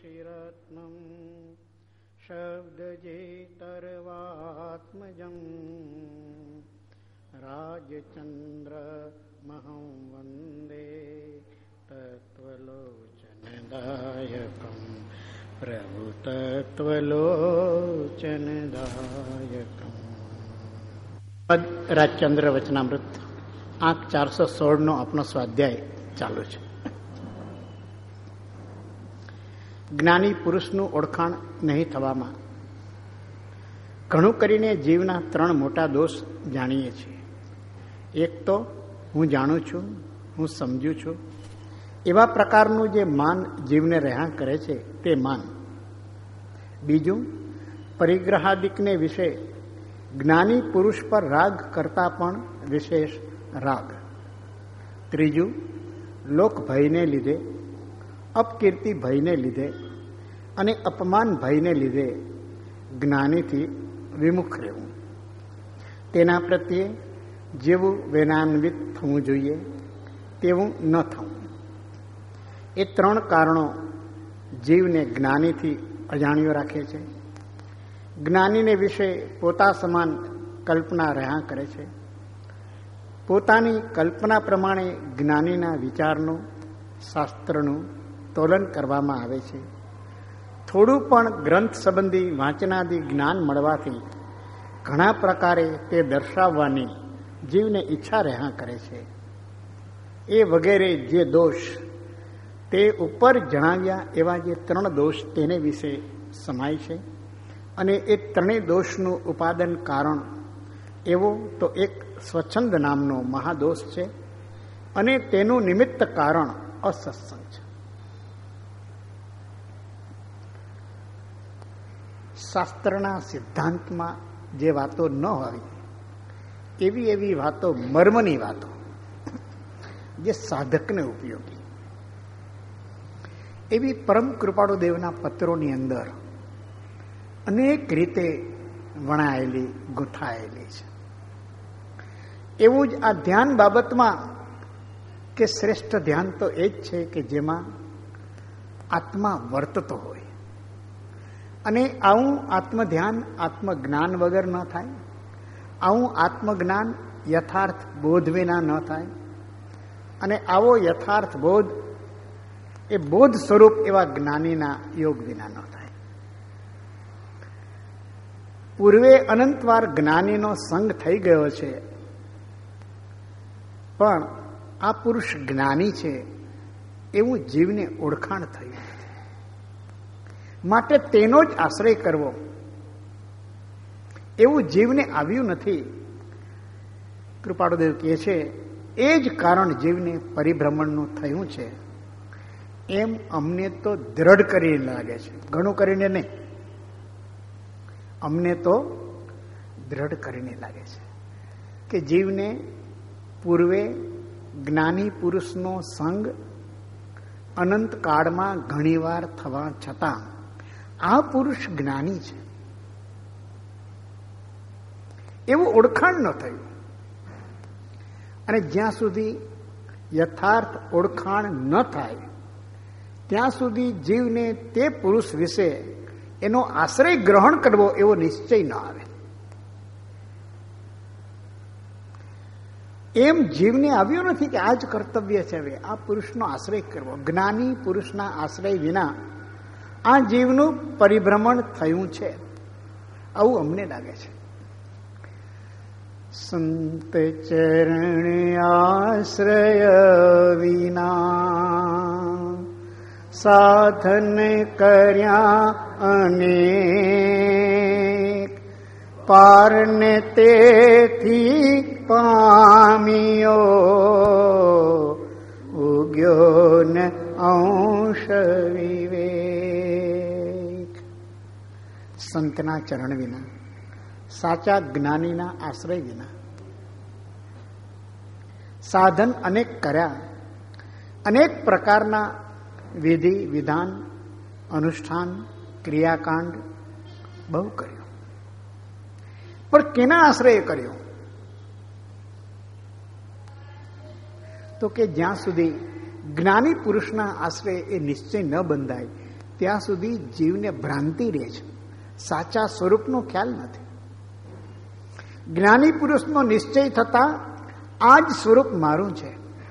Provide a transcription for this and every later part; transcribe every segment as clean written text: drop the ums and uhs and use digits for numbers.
ऋषिरत्नं शब्दजेतर्वात्मजं राजचन्द्रमहं वन्दे तत्त्वलोचनदायकं प्रभुतत्त्वलोचनदायकं। રાજચંદ્ર વચનામૃત આંક 416 નો આપણો સ્વાધ્યાય ચાલુ છે. જ્ઞાની પુરુષનું ઓળખાણ નહીં થવામાં ઘણું કરીને જીવના 3 મોટા દોષ જાણીએ છીએ. એક તો હું જાણું છું, હું સમજુ છું, એવા પ્રકારનું જે માન જીવને રહ્યા કરે છે તે માન. બીજું, પરિગ્રહાદિકને વિશે જ્ઞાની પુરુષ પર રાગ કરતા પણ વિશેષ રાગ. ત્રીજું, લોક ભયને લીધે, અપકીર્તિ ભયને લીધે અને અપમાન ભયને લીધે જ્ઞાનીથી વિમુખ રહેવું. તેના પ્રત્યે જેવું વેનાન્વિત થવું જોઈએ તેવું ન થવું. એ 3 કારણો જીવને જ્ઞાનીથી અજાણ્યો રાખે છે. જ્ઞાનીને વિશે પોતા સમાન કલ્પના રહ્યા કરે છે. પોતાની કલ્પના પ્રમાણે જ્ઞાનીના વિચારનું, શાસ્ત્રનું તોલન કરવામાં આવે છે. થોડું પણ ગ્રંથ સંબંધી વાંચનાદી જ્ઞાન મળવાથી ઘણા પ્રકારે તે દર્શાવવાની જીવને ઈચ્છા રહ્યા કરે છે. એ વગેરે જે દોષ તે ઉપર જણાવ્યા એવા જે 3 દોષ તેને વિશે સમાય છે. અને એ 3 દોષનું ઉપાદન કારણ એવો તો એક સ્વચ્છંદ નામનો મહાદોષ છે અને તેનું નિમિત્ત કારણ અસત્સંગ છે. શાસ્ત્રના સિદ્ધાંતમાં જે વાતો ન હોય એવી વાતો, મર્મની વાતો જે સાધકને ઉપયોગી, એવી પરમ કૃપાળુ દેવના પત્રોની અંદર અનેક રીતે વણાયેલી, ગૂંથાયેલી છે. એવું જ આ ધ્યાન બાબતમાં કે શ્રેષ્ઠ ધ્યાન તો એ જ છે કે જેમાં આત્મા વર્તતો હોય. અને આવું આત્મધ્યાન આત્મજ્ઞાન વગર ન થાય. આવું આત્મજ્ઞાન યથાર્થ બોધ વિના ન થાય. અને આવો યથાર્થ બોધ એ બોધ સ્વરૂપ એવા જ્ઞાનીના યોગ વિના ન થાય. પૂર્વે અનંતવાર જ્ઞાનીનો સંગ થઈ ગયો છે, પણ આ પુરુષ જ્ઞાની છે એવું જીવને ઓળખાણ થયું. માટે તેનો જ આશ્રય કરવો એવું જીવને આવ્યું નથી. કૃપાળુદેવ કહે છે એ જ કારણ જીવને પરિભ્રમણનું થયું છે. એમ અમને તો દ્રઢ કરીને લાગે છે, ઘણું કરીને નહીં, અમને તો દ્રઢ કરીને લાગે છે કે જીવને પૂર્વે જ્ઞાની પુરુષનો સંગ અનંત કાળમાં ઘણીવાર થવા છતાં આ પુરુષ જ્ઞાની છે એવું ઓળખાણ ન થયું. અને જ્યાં સુધી યથાર્થ ઓળખાણ ન થાય ત્યાં સુધી જીવને તે પુરુષ વિશે એનો આશ્રય ગ્રહણ કરવો એવો નિશ્ચય ન આવે. એમ જીવને આવ્યું નથી કે આ જ કર્તવ્ય છે, હવે આ પુરુષનો આશ્રય કરવો. જ્ઞાની પુરુષના આશ્રય વિના આ જીવનું પરિભ્રમણ થયું છે, આવું અમને લાગે છે. સંત ચરણ આશ્રય વિના સાધન કર્યા અનેક, પારને તેથી પામ્યો ઉગ્યો ન અંશ વિવેક. સંતના ચરણ વિના, સાચા જ્ઞાનીના આશ્રય વિના સાધન અનેક કર્યા, અનેક પ્રકારના વિધિ વિધાન, અનુષ્ઠાન, ક્રિયાકાંડ બહુ કર્યું, પણ કેના આશ્રય કર્યો? તો કે જ્યાં સુધી જ્ઞાની પુરુષના આશ્રય એ નિશ્ચય ન બંધાય ત્યાં સુધી જીવને ભ્રાંતિ રહે છે, સાચા સ્વરૂપનો ખ્યાલ નથી. જ્ઞાની પુરુષનો નિશ્ચય થતા આ જ સ્વરૂપ મારું છે,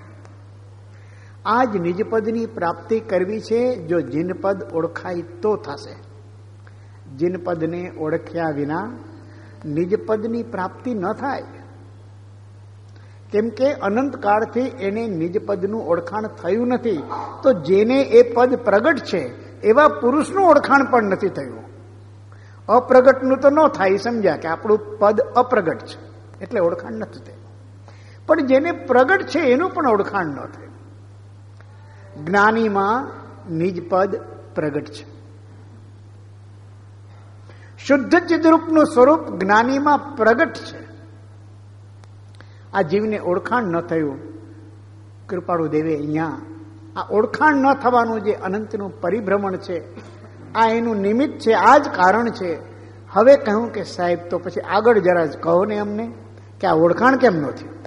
આ જ નિજપદની પ્રાપ્તિ કરવી છે. જો જીનપદ ઓળખાય તો થશે. જીનપદને ઓળખ્યા વિના નિજપદની પ્રાપ્તિ ન થાય. કેમ કે અનંતકાળથી એને નિજપદનું ઓળખાણ થયું નથી. તો જેને એ પદ પ્રગટ છે એવા પુરુષનું ઓળખાણ પણ નથી થયું. અપ્રગટનું તો ન થાય, સમજ્યા કે આપણું પદ અપ્રગટ છે એટલે ઓળખાણ નથી થયું. પણ જેને પ્રગટ છે એનું પણ ઓળખાણ ન થયું. જ્ઞાનીમાં નિજ પદ પ્રગટ છે. શુદ્ધ ચિદરૂપનું સ્વરૂપ જ્ઞાનીમાં પ્રગટ છે. આ જીવને ઓળખાણ ન થયું. કૃપાળુ દેવે અહીંયા આ ઓળખાણ ન થવાનું જે અનંતનું પરિભ્રમણ છે, આ એનું નિમિત્ત છે, આ જ કારણ છે. હવે કહ્યું કે સાહેબ તો પછી આગળ જરા જ કહો ને અમને કે આ ઓળખાણ કેમ ન થયું.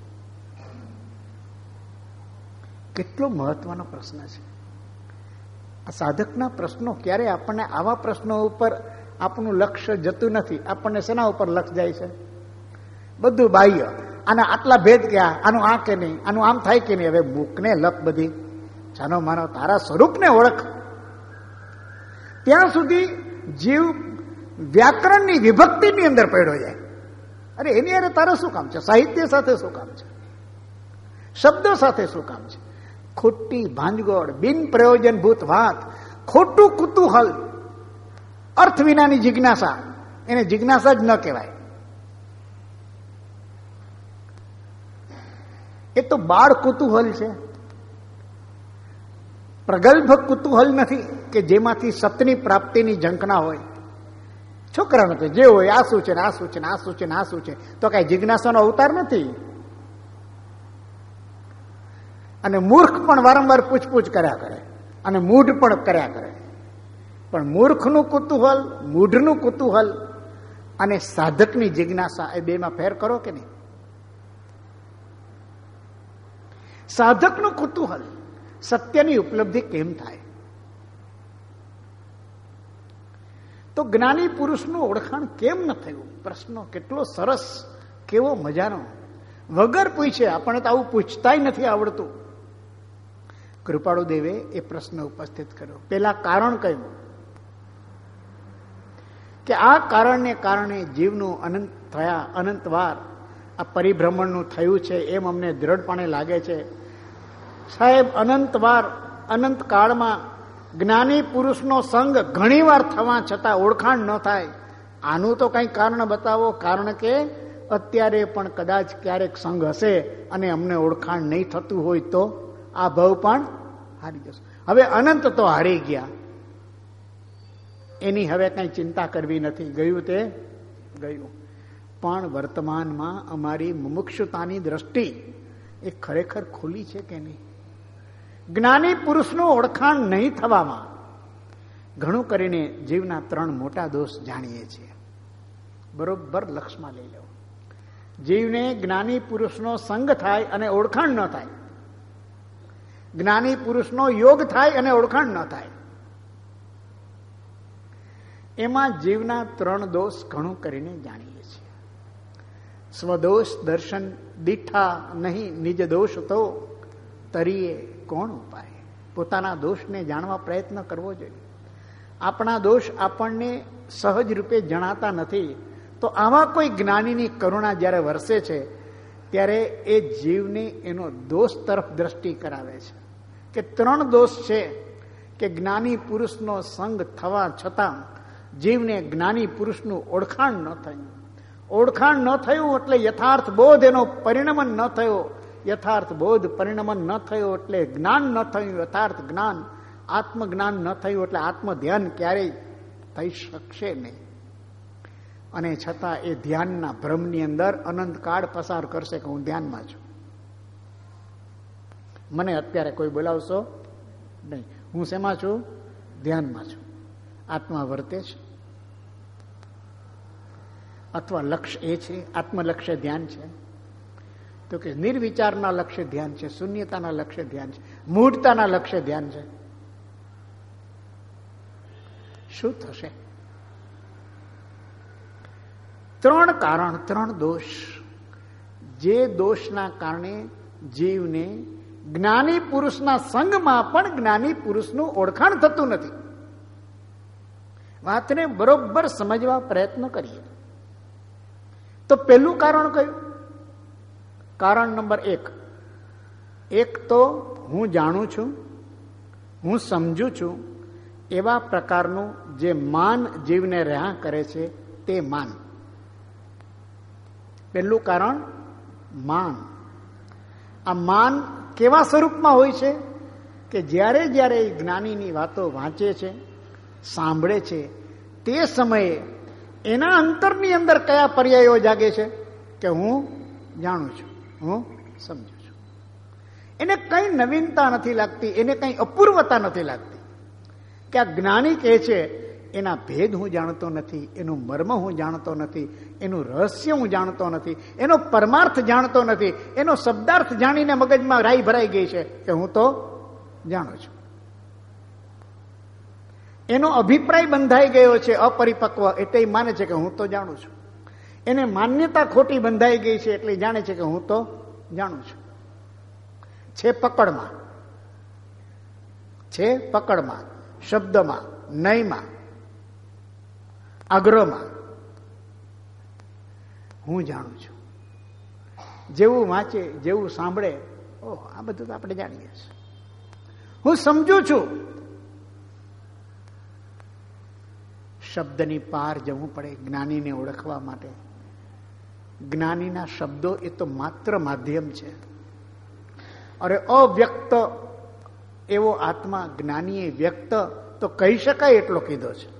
કેટલો મહત્વનો પ્રશ્ન છે આ. સાધકના પ્રશ્નો ક્યારે આપણને આવા પ્રશ્નો ઉપર આપણું લક્ષ્ય જતું નથી. આપણને શેના ઉપર લક્ષ જાય છે? બધું બાહ્ય. આના આટલા ભેદ ક્યાં, આનું આ કે નહીં, આનું આમ થાય કે નહીં. હવે મૂકને લપ બધી, જાનો માનો તારા સ્વરૂપને ઓળખ. ત્યાં સુધી જીવ વ્યાકરણની વિભક્તિની અંદર પડ્યો જાય. અરે એની અરે તારે શું કામ છે? સાહિત્ય સાથે શું કામ છે? શબ્દો સાથે શું કામ છે? ખોટી ભાંજગોળ, બિન પ્રયોજનભૂત વાત, ખોટું કુતૂહલ, અર્થ વિનાની જિજ્ઞાસા, એને જિજ્ઞાસા જ ન કહેવાય. એ તો બાળ કુતૂહલ છે, પ્રગલ્ભ કુતૂહલ નથી કે જેમાંથી સતની પ્રાપ્તિની ઝંખના હોય. છોકરાનો તો જે હોય આ શું છે ને આ શું છે ને આ શું છે ને આ શું છે, તો કઈ જિજ્ઞાસાનો અવતાર નથી. અને મૂર્ખ પણ વારંવાર પૂછપૂછ કર્યા કરે અને મૂઢ પણ કર્યા કરે. પણ મૂર્ખનું કુતૂહલ, મૂઢનું કુતૂહલ અને સાધકની જિજ્ઞાસા, એ બેમાં ફેર કરો કે નહીં? સાધકનું કુતૂહલ, સત્યની ઉપલબ્ધિ કેમ થાય? તો જ્ઞાની પુરુષનું ઓળખાણ કેમ ન થયું? પ્રશ્નો કેટલો સરસ, કેવો મજાનો. વગર પૂછે, આપણને તો આવું પૂછતાય નથી આવડતું. કૃપાળુ દેવે એ પ્રશ્ન ઉપસ્થિત કર્યો. પેલા કારણ કહ્યું કે આ કારણને કારણે જીવનું અનંત થયા, અનંતવાર આ પરિભ્રમણનું થયું છે એમ અમને દ્રઢપણે લાગે છે. સાહેબ, અનંતવાર, અનંત કાળમાં જ્ઞાની પુરુષનો સંગ ઘણી વાર થવા છતાં ઓળખાણ ન થાય. આનું તો કંઈ કારણ બતાવો. કારણ કે અત્યારે પણ કદાચ ક્યારેક સંગ હશે અને અમને ઓળખાણ નહીં થતું હોય તો આ ભાવ પણ હારી જશે. હવે અનંત તો હારી ગયા, એની હવે કઈ ચિંતા કરવી નથી. ગયું તે ગયું. પણ વર્તમાનમાં અમારી મુમુક્ષુતાની દ્રષ્ટિ એ ખરેખર ખુલી છે કે નહીં? જ્ઞાની પુરુષનું ઓળખાણ નહીં થવામાં ઘણું કરીને જીવના 3 મોટા દોષ જાણીએ છીએ. બરોબર લક્ષમાં લઈ લો. જીવને જ્ઞાની પુરુષનો સંગ થાય અને ઓળખાણ ન થાય, જ્ઞાની પુરુષનો યોગ થાય અને ઓળખાણ ન થાય, એમાં જીવના 3 દોષ ઘણું કરીને જાણીએ છીએ. સ્વદોષ દર્શન દીઠા નહીં, નિજ દોષ તો તરીએ કોણ ઉપાય? પોતાના દોષને જાણવા પ્રયત્ન કરવો જોઈએ. આપણા દોષ આપણને સહજ રૂપે જણાતા નથી. તો આવા કોઈ જ્ઞાનીની કરુણા જ્યારે વરસે છે ત્યારે એ જીવને એનો દોષ તરફ દ્રષ્ટિ કરાવે છે કે 3 દોષ છે કે જ્ઞાની પુરુષનો સંગ થવા છતાં જીવને જ્ઞાની પુરુષનું ઓળખાણ ન થયું. ઓળખાણ ન થયું એટલે યથાર્થ બોધ એનો પરિણમન ન થયો. યથાર્થ બોધ પરિણમન ન થયો એટલે જ્ઞાન ન થયું. યથાર્થ જ્ઞાન, આત્મજ્ઞાન ન થયું એટલે આત્મ ધ્યાન ક્યારેય થઈ શકશે નહીં. અને છતાં એ ધ્યાનના ભ્રમની અંદર અનંતકાળ પસાર કરશે કે હું ધ્યાનમાં છું. મને અત્યારે કોઈ બોલાવશો નહીં. હું શેમાં છું? ધ્યાનમાં છું. આત્મા વર્તે છે અથવા લક્ષ્ય એ છે, આત્મલક્ષ્ય ધ્યાન છે? તો કે નિર્વિચારના લક્ષ્ય ધ્યાન છે, શૂન્યતાના લક્ષ્ય ધ્યાન છે, મૂઢતાના લક્ષ્ય ધ્યાન છે. શું થશે? 3 કારણ, 3 દોષ. જે દોષના કારણે જીવને જ્ઞાની પુરુષના સંગમાં પણ જ્ઞાની પુરુષનું ઓળખાણ થતું નથી. વાતને બરોબર સમજવા પ્રયત્ન કરીએ તો પહેલું કારણ કયું? કારણ નંબર 1. એક તો હું જાણું છું, હું સમજુ છું એવા પ્રકારનું જે માન જીવને રહ્યા કરે છે તે માન. પહેલું કારણ માન. આ માન કેવા સ્વરૂપમાં હોય છે કે જ્યારે જ્યારે જ્ઞાનીની વાતો વાંચે છે, સાંભળે છે, તે સમયે એના અંતરની અંદર કયા પર્યાયો જાગે છે કે હું જાણું છું, હું સમજુ છું. એને કઈ નવીનતા નથી લાગતી, એને કઈ અપૂર્વતા નથી લાગતી કે આ જ્ઞાની કહે છે એના ભેદ હું જાણતો નથી, એનું મર્મ હું જાણતો નથી, એનું રહસ્ય હું જાણતો નથી, એનો પરમાર્થ જાણતો નથી, એનો શબ્દાર્થ જાણીને મગજમાં રાઈ ભરાઈ ગઈ છે કે હું તો જાણું છું. એનો અભિપ્રાય બંધાઈ ગયો છે અપરિપક્વ, એટલે માને છે કે હું તો જાણું છું. એને માન્યતા ખોટી બંધાઈ ગઈ છે એટલે જાણે છે કે હું તો જાણું છું. છે પકડમાં, છે પકડમાં, શબ્દમાં, નયમાં, આગ્રહમાં હું જાણું છું. જેવું વાંચે, જેવું સાંભળે, ઓહ આ બધું તો આપણે જાણીએ છીએ. હું સમજુ છું. શબ્દની પાર જવું પડે જ્ઞાનીને ઓળખવા માટે. જ્ઞાનીના શબ્દો એ તો માત્ર માધ્યમ છે. અરે અવ્યક્ત એવો આત્મા જ્ઞાનીએ વ્યક્ત તો કહી શકાય એટલો કીધો છે.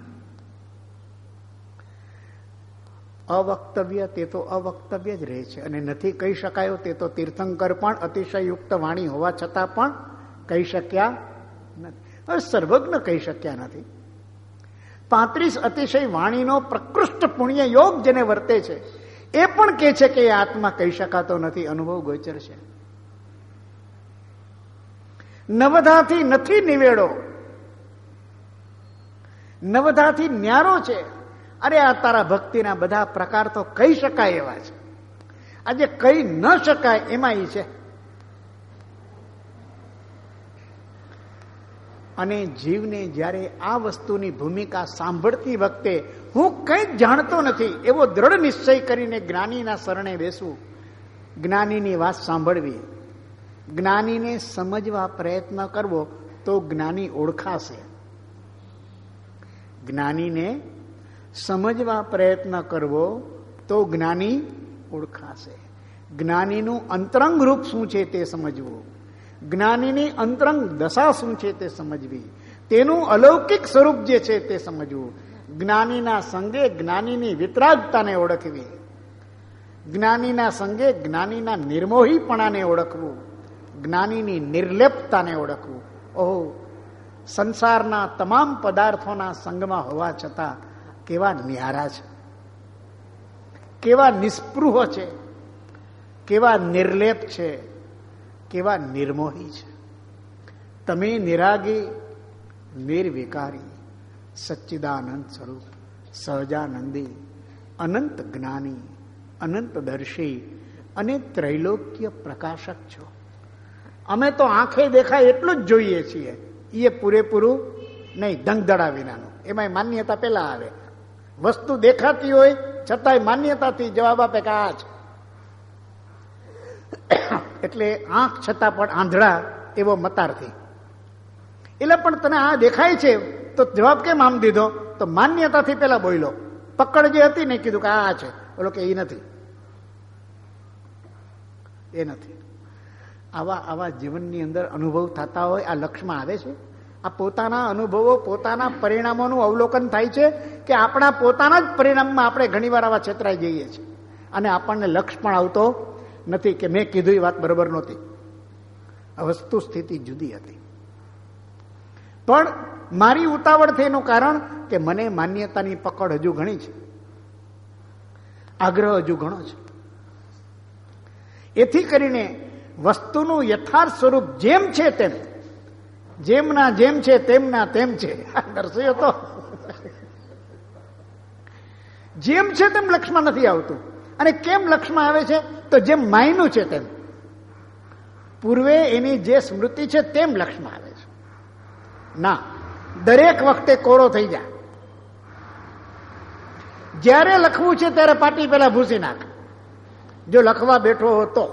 અવક્તવ્ય તે તો અવક્તવ્ય જ રહે છે, અને નથી કહી શકાયો તે તો તીર્થંકર પણ અતિશયુક્ત વાણી હોવા છતાં પણ કહી શક્યા નથી. સર્વજ્ઞ કહી શક્યા નથી. 35 અતિશય વાણીનો પ્રકૃષ્ટ પુણ્ય યોગ જેને વર્તે છે એ પણ કહે છે કે એ આત્મા કહી શકાતો નથી, અનુભવ ગોચર છે. નવધાથી નથી નિવેડો, નવધાથી ન્યારો છે. અરે આ તારા ભક્તિના બધા પ્રકાર તો કહી શકાય એવા છે, આજે કહી ન શકાય એમાં ઈ છે. અને જીવને જ્યારે આ વસ્તુની ભૂમિકા સાંભળતી વખતે હું કંઈ જાણતો નથી એવો દ્રઢ નિશ્ચય કરીને જ્ઞાનીના શરણે બેસવું, જ્ઞાનીની વાત સાંભળવી, જ્ઞાનીને સમજવા પ્રયત્ન કરવો તો જ્ઞાની ઓળખાશે. જ્ઞાનીને સમજવા પ્રયત્ન કરવો તો જ્ઞાની ઓળખાશે. જ્ઞાનીનું અંતરંગ રૂપ શું છે તે સમજવું, જ્ઞાનીની અંતરંગ દશા શું છે તે સમજવી, તેનું અલૌકિક સ્વરૂપ જે છે તે સમજવું, જ્ઞાનીના સંગે જ્ઞાનીની વિતરાગતાને ઓળખવી, જ્ઞાનીના સંગે જ્ઞાનીના નિર્મોહીપણાને ઓળખવું, જ્ઞાનીની નિર્લેપતાને ઓળખવું. ઓહો, સંસારના તમામ પદાર્થોના સંગમાં હોવા છતાં કેવા ન્યારા છે, કેવા નિસ્પૃહ છે, કેવા નિર્લેપ છે, કેવા નિર્મોહી છે. તમે નિરાગી, નિર્વિકારી, સચ્ચિદાનંદ સ્વરૂપ, સહજાનંદી, અનંત જ્ઞાની, અનંત દર્શી અને ત્રૈલોક્ય પ્રકાશક છો. અમે તો આંખે દેખાય એટલું જ જોઈએ છીએ, એ પૂરેપૂરું નહીં, દંગદડા વિનાનું. એમાં માન્યતા પેલા આવે. વસ્તુ દેખાતી હોય છતાંય માન્યતાથી જવાબ આપે કે આ છે. એટલે આંખ છતાં પણ આંધળા એવો મતારથી. એટલે પણ તને આ દેખાય છે તો જવાબ કેમ આમ દીધો? તો માન્યતાથી પેલા બોલ્યો. પકડ જે હતી ને કીધું કે આ છે, બોલો કે એ નથી, એ નથી. આવા જીવનની અંદર અનુભવ થતા હોય, આ લક્ષમાં આવે છે. આ પોતાના અનુભવો, પોતાના પરિણામોનું અવલોકન થાય છે કે આપણા પોતાના જ પરિણામમાં આપણે ઘણીવાર આવા છેતરાઈ જઈએ છીએ અને આપણને લક્ષ પણ આવતો નથી કે મેં કીધું એ વાત બરોબર નહોતી, વસ્તુ સ્થિતિ જુદી હતી. પણ મારી ઉતાવળ થઈનું કારણ કે મને માન્યતાની પકડ હજુ ઘણી છે, આગ્રહ હજુ ઘણો છે. એથી કરીને વસ્તુનું યથાર્થ સ્વરૂપ જેમ છે તેમ, જેમના જેમ છે તેમના તેમ છે. નરસિંહ તો જેમ છે તેમ લક્ષમાં નથી આવતું. અને કેમ લક્ષમાં આવે છે? તો જેમ માયનું છે તેમ, પૂર્વે એની જે સ્મૃતિ છે તેમ લક્ષમાં આવે છે. ના, દરેક વખતે કોરો થઈ જાય. જ્યારે લખવું છે ત્યારે પાટી પેલા ભૂસી નાખ. જો લખવા બેઠો હતો,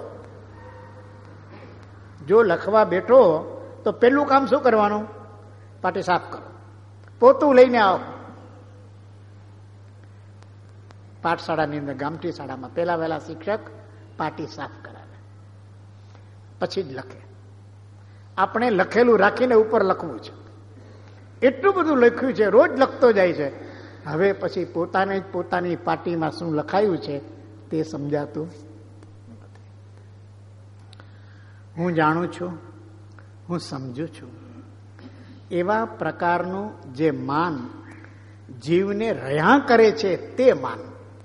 જો લખવા બેઠો તો પેલું કામ શું કરવાનું? પાટી સાફ કરો, પોતું લઈને આવો. પાઠશાળાની અંદર, ગામઠી શાળામાં પેલા વહેલા શિક્ષક પાટી સાફ કરાવે, પછી જ લખે. આપણે લખેલું રાખીને ઉપર લખવું છે. એટલું બધું લખ્યું છે, રોજ લખતો જાય છે. હવે પછી પોતાને જ પોતાની પાટીમાં શું લખાયું છે તે સમજાતું નથી. હું જાણું છું, હું સમજુ છું, એવા પ્રકારનું જે માન જીવને રહ્યા કરે છે તે માન.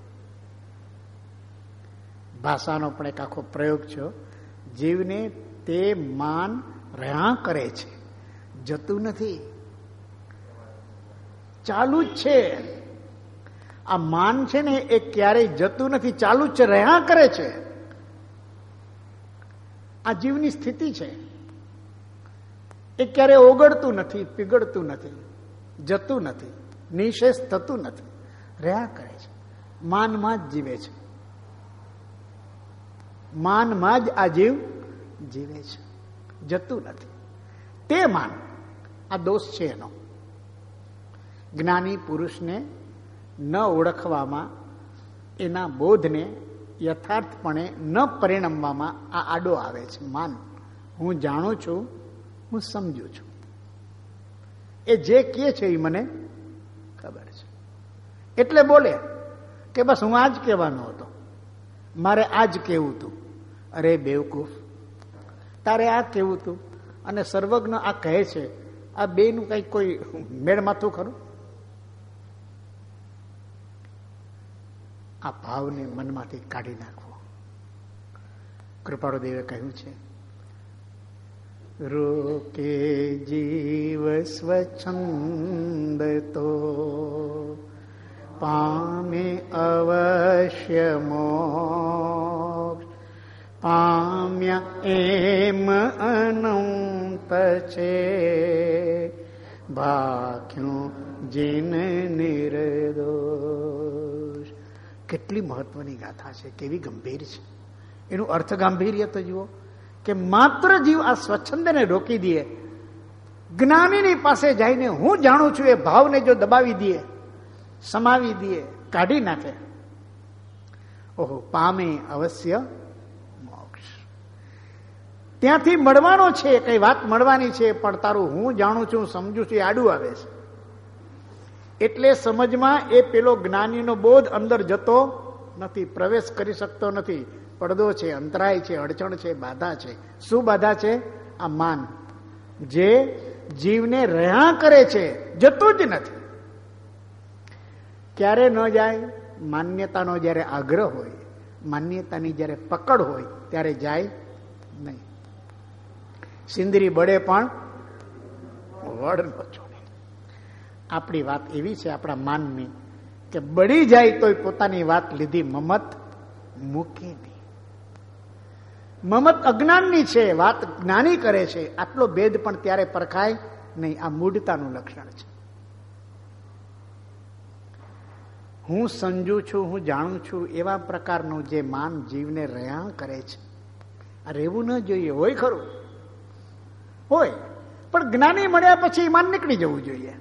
ભાષાનો પણ એક આખો પ્રયોગ છે. જીવને તે માન રહ્યા કરે છે, જતું નથી, ચાલુ જ છે. આ માન છે ને એ ક્યારેય જતું નથી, ચાલુ જ છે, રહ્યા કરે છે. આ જીવની સ્થિતિ છે. એ ક્યારેય ઓગળતું નથી, પીગળતું નથી, જતું નથી, નિશેષ થતું નથી, રહ્યા કરે છે. માનમાં જ જીવે છે, માનમાં જ આ જીવ જીવે છે, જતું નથી. તે માન, આ દોષ છે એનો. જ્ઞાની પુરુષને ન ઓળખવામાં, એના બોધને યથાર્થપણે ન પરિણમવામાં આ આડો આવે છે. માન, હું જાણું છું, હું સમજુ છું. એ જે કહે છે એ મને ખબર છે, એટલે બોલે કે બસ હું આ જ કહેવાનો હતો, મારે આ જ કહેવું હતું. અરે બેવકૂફ, તારે આ કહેવું હતું અને સર્વજ્ઞ આ કહે છે, આ બેનું કઈ કોઈ મેળ માથું ખરું? આ ભાવને મનમાંથી કાઢી નાખવો. કૃપાળુ દેવે કહ્યું છે, રોકે જીવ સ્વચ્છંદ તો પામે અવશ્ય મોક્ષ. પામ્યા એમ અનંત છે, ભાખ્યું જીન નિર્દોષ. કેટલી મહત્વની ગાથા છે, કેવી ગંભીર છે. એનું અર્થ ગાંભીર્ય તો જુઓ કે માત્ર જીવ આ સ્વચ્છંદને રોકી દે, જ્ઞાનીની પાસે જઈને હું જાણું છું એ ભાવને જો દબાવી દે, સમાવી દે, કાઢી નાખે, ઓહો, પામે અવશ્ય મોક્ષ. ત્યાંથી મળવાનો છે, કઈ વાત મળવાની છે, પણ તારું હું જાણું છું, સમજુ છું, એ આડું આવે છે. એટલે સમજમાં એ પેલો જ્ઞાનીનો બોધ અંદર જતો નથી, પ્રવેશ કરી શકતો નથી. પડદો છે, અંતરાય છે, અડચણ છે, બાધા છે. શું બાધા છે? આ માન, જે જીવને રહ્યા કરે છે, જતું જ નથી. ક્યારે ન જાય? માન્યતાનો જયારે આગ્રહ હોય, માન્યતાની જયારે પકડ હોય ત્યારે જાય નહીં. સિંદરી બળે પણ વડ ન છોડે. આપણી વાત એવી છે, આપણા માનની, કે બળી જાય તોય પોતાની વાત લીધી મમત મૂકે નહીં. મમત અજ્ઞાનની છે, વાત જ્ઞાની કરે છે. આટલો ભેદ પણ ત્યારે પરખાય નહીં. આ મૂઢતાનું લક્ષણ છે. હું સમજુ છું, હું જાણું છું, એવા પ્રકારનું જે માન જીવને રહ્યા કરે છે, આ રહેવું ન જોઈએ. હોય ખરું, હોય, પણ જ્ઞાની મળ્યા પછી માન નીકળી જવું જોઈએ.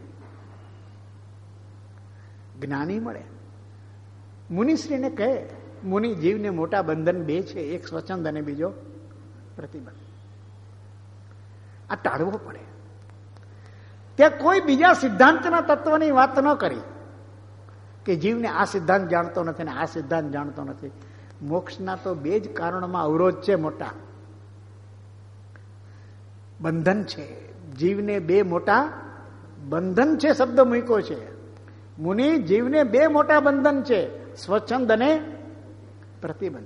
જ્ઞાની મળે, મુનિશ્રીને કહે, મુનિ, જીવને મોટા બંધન બે છે, એક સ્વચ્છંદ અને બીજો પ્રતિબંધ. આ ટાળવો પડે. ત્યાં કોઈ બીજા સિદ્ધાંતના તત્વની વાત ન કરી કે જીવને આ સિદ્ધાંત જાણતો નથી ને આ સિદ્ધાંત જાણતો નથી. મોક્ષના તો બે જ કારણોમાં અવરોધ છે, મોટા બંધન છે. જીવને બે મોટા બંધન છે, શબ્દ મૂક્યો છે. મુનિ, જીવને બે મોટા બંધન છે, સ્વચ્છંદ અને પ્રતિબંધ.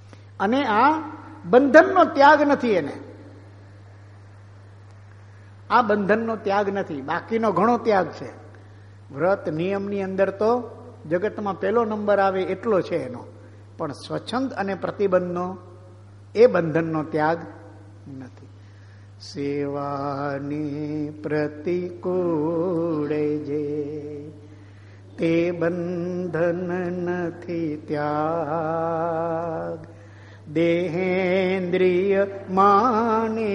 અને આ બંધનનો ત્યાગ નથી એને. આ બંધનનો ત્યાગ નથી, બાકીનો ઘણો ત્યાગ છે. વ્રત નિયમની અંદર તો જગતમાં પહેલો નંબર આવે એટલો છે એનો, પણ સ્વચ્છંદ અને પ્રતિબંધનો એ બંધનનો ત્યાગ નથી. સેવાની પ્રતિકૂળે જે તે બંધન નથી ત્યાગ, દેહેન્દ્રિય માને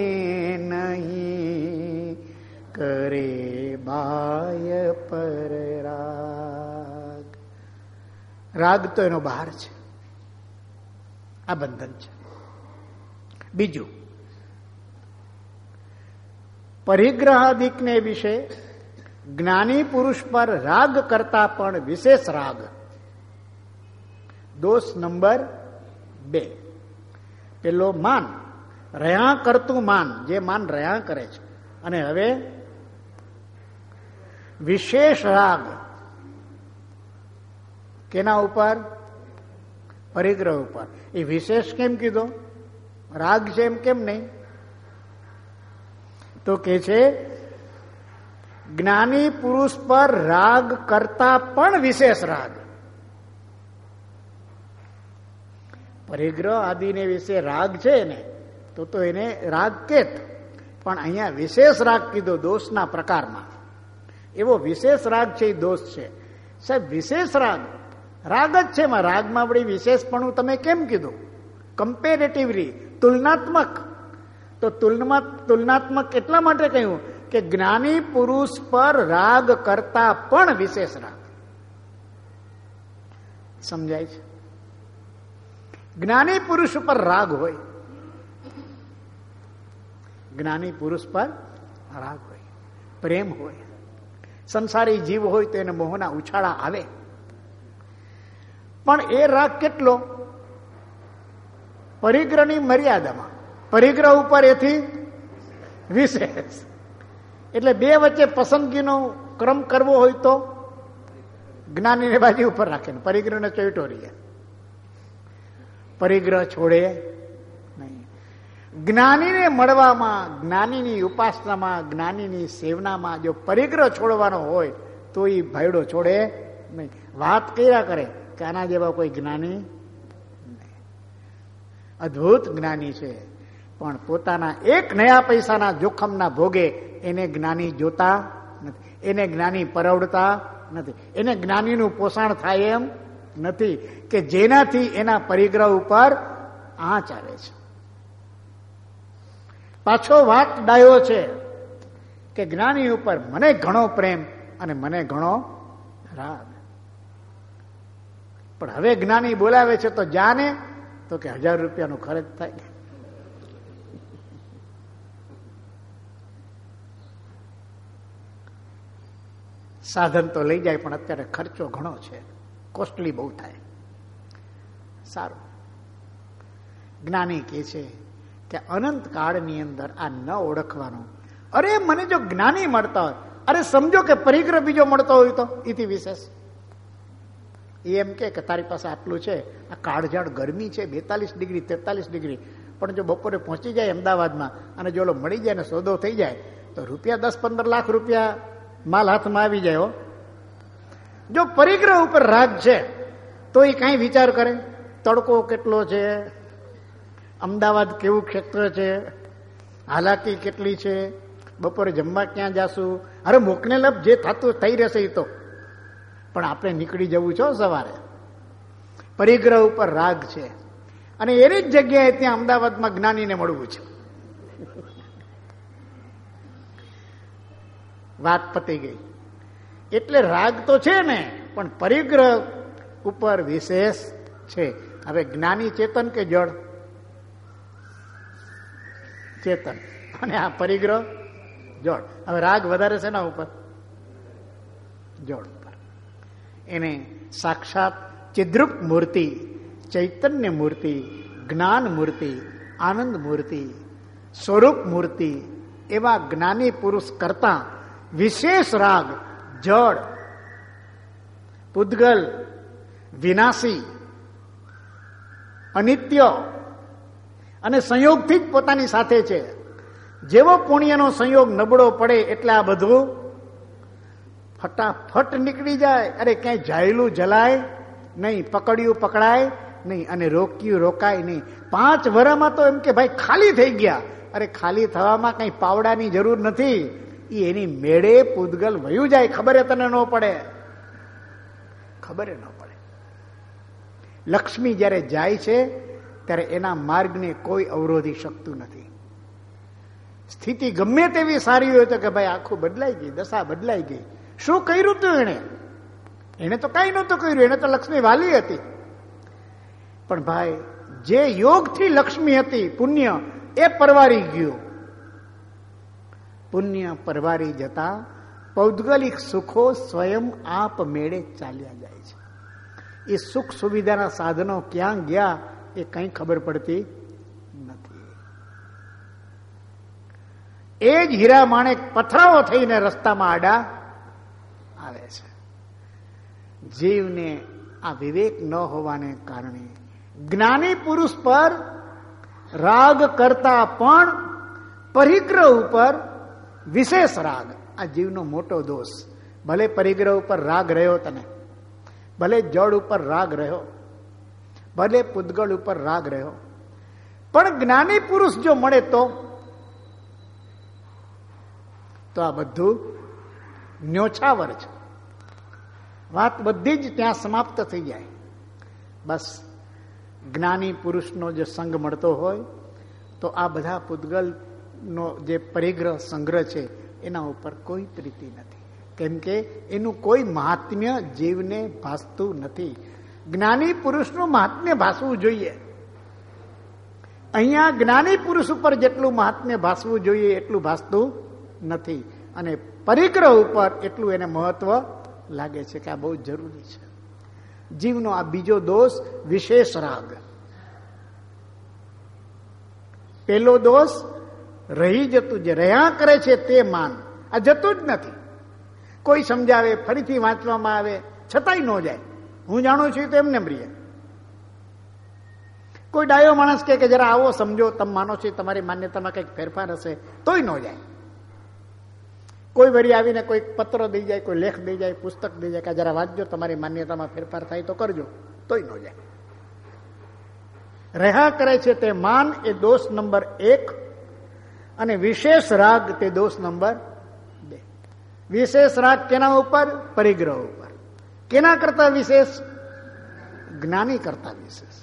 નહીં કરે બાય પર રાગ. રાગ તો એનો બહાર છે, આ બંધન છે. બીજું, પરિગ્રહાદિકને વિશે જ્ઞાની પુરુષ પર રાગ કરતા પણ વિશેષ રાગ. દોષ નંબર 2. પેલો માન, રહ્યા કરતું માન, જે માન રહ્યા કરે છે. અને હવે વિશેષ રાગ કેના ઉપર? પરિગ્રહ ઉપર. એ વિશેષ કેમ કીધો? રાગ છે એમ કેમ નહીં? તો કે છે જ્ઞાની પુરુષ પર રાગ કરતા પણ વિશેષ રાગ. પરિગ્રહ આદિને વિશે રાગ છે ને, તો એને રાગ કેત, પણ અહીંયા વિશેષ રાગ કીધો દોષના પ્રકારમાં. એવો વિશેષ રાગ છે, એ દોષ છે. સાહેબ વિશેષ રાગ, રાગ જ છે એમાં, રાગમાં વળી વિશેષપણું તમે કેમ કીધું? કમ્પેરેટિવલી, તુલનાત્મક. તો તુલનાત્મક એટલા માટે કહ્યું કે જ્ઞાની પુરુષ પર રાગ કરતા પણ વિશેષ રાગ. સમજાય છે? જ્ઞાની પુરુષ પર રાગ હોય, જ્ઞાની પુરુષ પર રાગ હોય, પ્રેમ હોય. સંસારી જીવ હોય તો એને મોહના ઉછાળા આવે, પણ એ રાગ કેટલો? પરિગ્રહની મર્યાદામાં. પરિગ્રહ ઉપર એથી વિશેષ. એટલે બે વચ્ચે પસંદગીનો ક્રમ કરવો હોય તો જ્ઞાનીને બાજુ ઉપર રાખે, પરિગ્રહને ચોઈટો રહે. પરિગ્રહ છોડે નહીં. જ્ઞાનીને મળવામાં, જ્ઞાનીની ઉપાસનામાં, જ્ઞાનીની સેવનામાં જો પરિગ્રહ છોડવાનો હોય તો એ ભાઈડો છોડે નહીં. વાત કર્યા કરે કે આના જેવા કોઈ જ્ઞાની નહીં. અદ્ભુત જ્ઞાની છે, પણ પોતાના એક નયા પૈસાના જોખમના ભોગે એને જ્ઞાની જોતા નથી, એને જ્ઞાની પરવડતા નથી, એને જ્ઞાનીનું પોષણ થાય એમ નથી કે જેનાથી એના પરિગ્રહ ઉપર આંચ આવે છે. પાછો વાત ડાયો છે કે જ્ઞાની ઉપર મને ઘણો પ્રેમ અને મને ઘણો રાગ. પણ હવે જ્ઞાની બોલાવે છે તો જાને, તો કે 1000 રૂપિયાનો ખર્ચ થાય. સાધન તો લઈ જાય, પણ અત્યારે ખર્ચો ઘણો છે, કોસ્ટલી બહુ થાય. સારું, જ્ઞાની કહે છે કે અનંત કાળની અંદર આ ન ઓળખવાનું. અરે મને જો જ્ઞાની મળતા હોય, અરે સમજો કે પરિગ્રહ બીજો મળતો હોય તો ઇતિ વિશેષ. એમ કે તારી પાસે આટલું છે, આ કાળઝાળ ગરમી છે, 42 ડિગ્રી 43 ડિગ્રી, પણ જો બપોરે પહોંચી જાય અમદાવાદમાં અને જો મળી જાય ને સોદો થઈ જાય તો રૂપિયા 10-15 લાખ રૂપિયા માલ હાથમાં આવી જાય. જો પરિગ્રહ ઉપર રાગ છે તો એ કઈ વિચાર કરે? તડકો કેટલો છે, અમદાવાદ કેવું ક્ષેત્ર છે, હાલાકી કેટલી છે, બપોરે જમવા ક્યાં જાશું, અરે મોકને લપ જે થતું થઈ રહેશે એ તો, પણ આપણે નીકળી જવું છો સવારે. પરિગ્રહ ઉપર રાગ છે અને એની જ જગ્યાએ ત્યાં અમદાવાદમાં જ્ઞાનીને મળવું છે. વાત પતી ગઈ. એટલે રાગ તો છે ને, પણ પરિગ્રહ ઉપર વિશેષ છે. હવે જ્ઞાની ચેતન કે જળ? ચેતન. અને આ પરિગ્રહ જળ. હવે રાગ વધારે છે ના ઉપર? જળ ઉપર. એને સાક્ષાત ચિદ્રૂપ મૂર્તિ, ચૈતન્ય મૂર્તિ, જ્ઞાન મૂર્તિ, આનંદ મૂર્તિ, સ્વરૂપ મૂર્તિ એવા જ્ઞાની પુરુષ કરતા વિશેષ રાગ જળ, પૂદગલ, વિનાશી, અનિત્ય અને સંયોગથી જ પોતાની સાથે છે. જેવો પુણ્યનો સંયોગ નબળો પડે એટલે આ બધું ફટાફટ નીકળી જાય. અરે ક્યાંય જાયેલું જલાય નહીં, પકડ્યું પકડાય નહીં, અને રોક્યું રોકાય નહીં. 5 વર્ષમાં તો એમ કે ભાઈ ખાલી થઈ ગયા. અરે ખાલી થવામાં કઈ પાવડાની જરૂર નથી. એની મેળે પૂતગલ વયું જાય, ખબર તને ન પડે, ખબર ન પડે. લક્ષ્મી જ્યારે જાય છે ત્યારે એના માર્ગને કોઈ અવરોધી શકતું નથી. સ્થિતિ ગમે તેવી સારી હોય તો કે ભાઈ આખું બદલાઈ ગઈ, દશા બદલાઈ ગઈ. શું કર્યું તું એને તો કઈ નહોતું કર્યું, એને તો લક્ષ્મી વાલી હતી. પણ ભાઈ જે યોગથી લક્ષ્મી હતી પુણ્ય, એ પરવારી ગયું. પુણ્ય પરવારી જતા પૌદ્ગલિક સુખો સ્વયં આપ મેળે ચાલ્યા જાય છે. એ સુખ સુવિધાના સાધનો ક્યાં ગયા એ કઈ ખબર પડતી નથી. એ જ હીરા માણેક પથરાઓ થઈને રસ્તામાં આડા આવે છે. જીવને આ વિવેક ન હોવાને કારણે જ્ઞાની પુરુષ પર રાગ કરતા પણ પરિગ્રહ ઉપર વિશેષ રાગ, આ જીવનો મોટો દોષ. ભલે પરિગ્રહ ઉપર રાગ રહ્યો તને, ભલે જળ ઉપર રાગ રહ્યો, ભલે પૂતગળ ઉપર રાગ રહ્યો, પણ જ્ઞાની પુરુષ જો મળે તો આ બધું ન્યોછાવર છે. વાત બધી જ ત્યાં સમાપ્ત થઈ જાય. બસ જ્ઞાની પુરુષનો જે સંગ મળતો હોય તો આ બધા પૂતગલનો જે પરિગ્રહ સંગ્રહ છે એના ઉપર કોઈ પ્રીતિ નથી. કેમ કે એનું કોઈ મહાત્મ્ય જીવને ભાસતું નથી. જ્ઞાની પુરુષનું મહાત્મ્ય ભાસવું જોઈએ. અહીંયા જ્ઞાની પુરુષ ઉપર જેટલું મહાત્મ્ય ભાસવું જોઈએ એટલું ભાસતું નથી, અને પરિગ્રહ ઉપર એટલું એને મહત્વ લાગે છે કે આ બહુ જરૂરી છે. જીવનો આ બીજો દોષ વિશેષ રાગ. પેલો દોષ રહી જતું, જે રહ્યા કરે છે તે માન, આ જતું જ નથી. કોઈ સમજાવે, ફરીથી વાંચવામાં આવે, છતાંય ન જાય. હું જાણું છું તો એમને પ્રિય. કોઈ ડાયો માણસ કે જરા આવો સમજો, તમે માનો છો તમારી માન્યતામાં કંઈક ફેરફાર હશે, તોય ન જાય. કોઈ વળી આવીને કોઈ પત્ર દઈ જાય, કોઈ લેખ દઈ જાય, પુસ્તક દઈ જાય કે જરા વાંચજો, તમારી માન્યતામાં ફેરફાર થાય તો કરજો, તોય ન જાય. રહ્યા કરે છે તે માન, એ દોષ નંબર 1, અને વિશેષ રાગ તે દોષ નંબર 2. વિશેષ રાગ કેના ઉપર? પરિગ્રહ ઉપર. કેના કરતા વિશેષ? જ્ઞાની કરતા વિશેષ.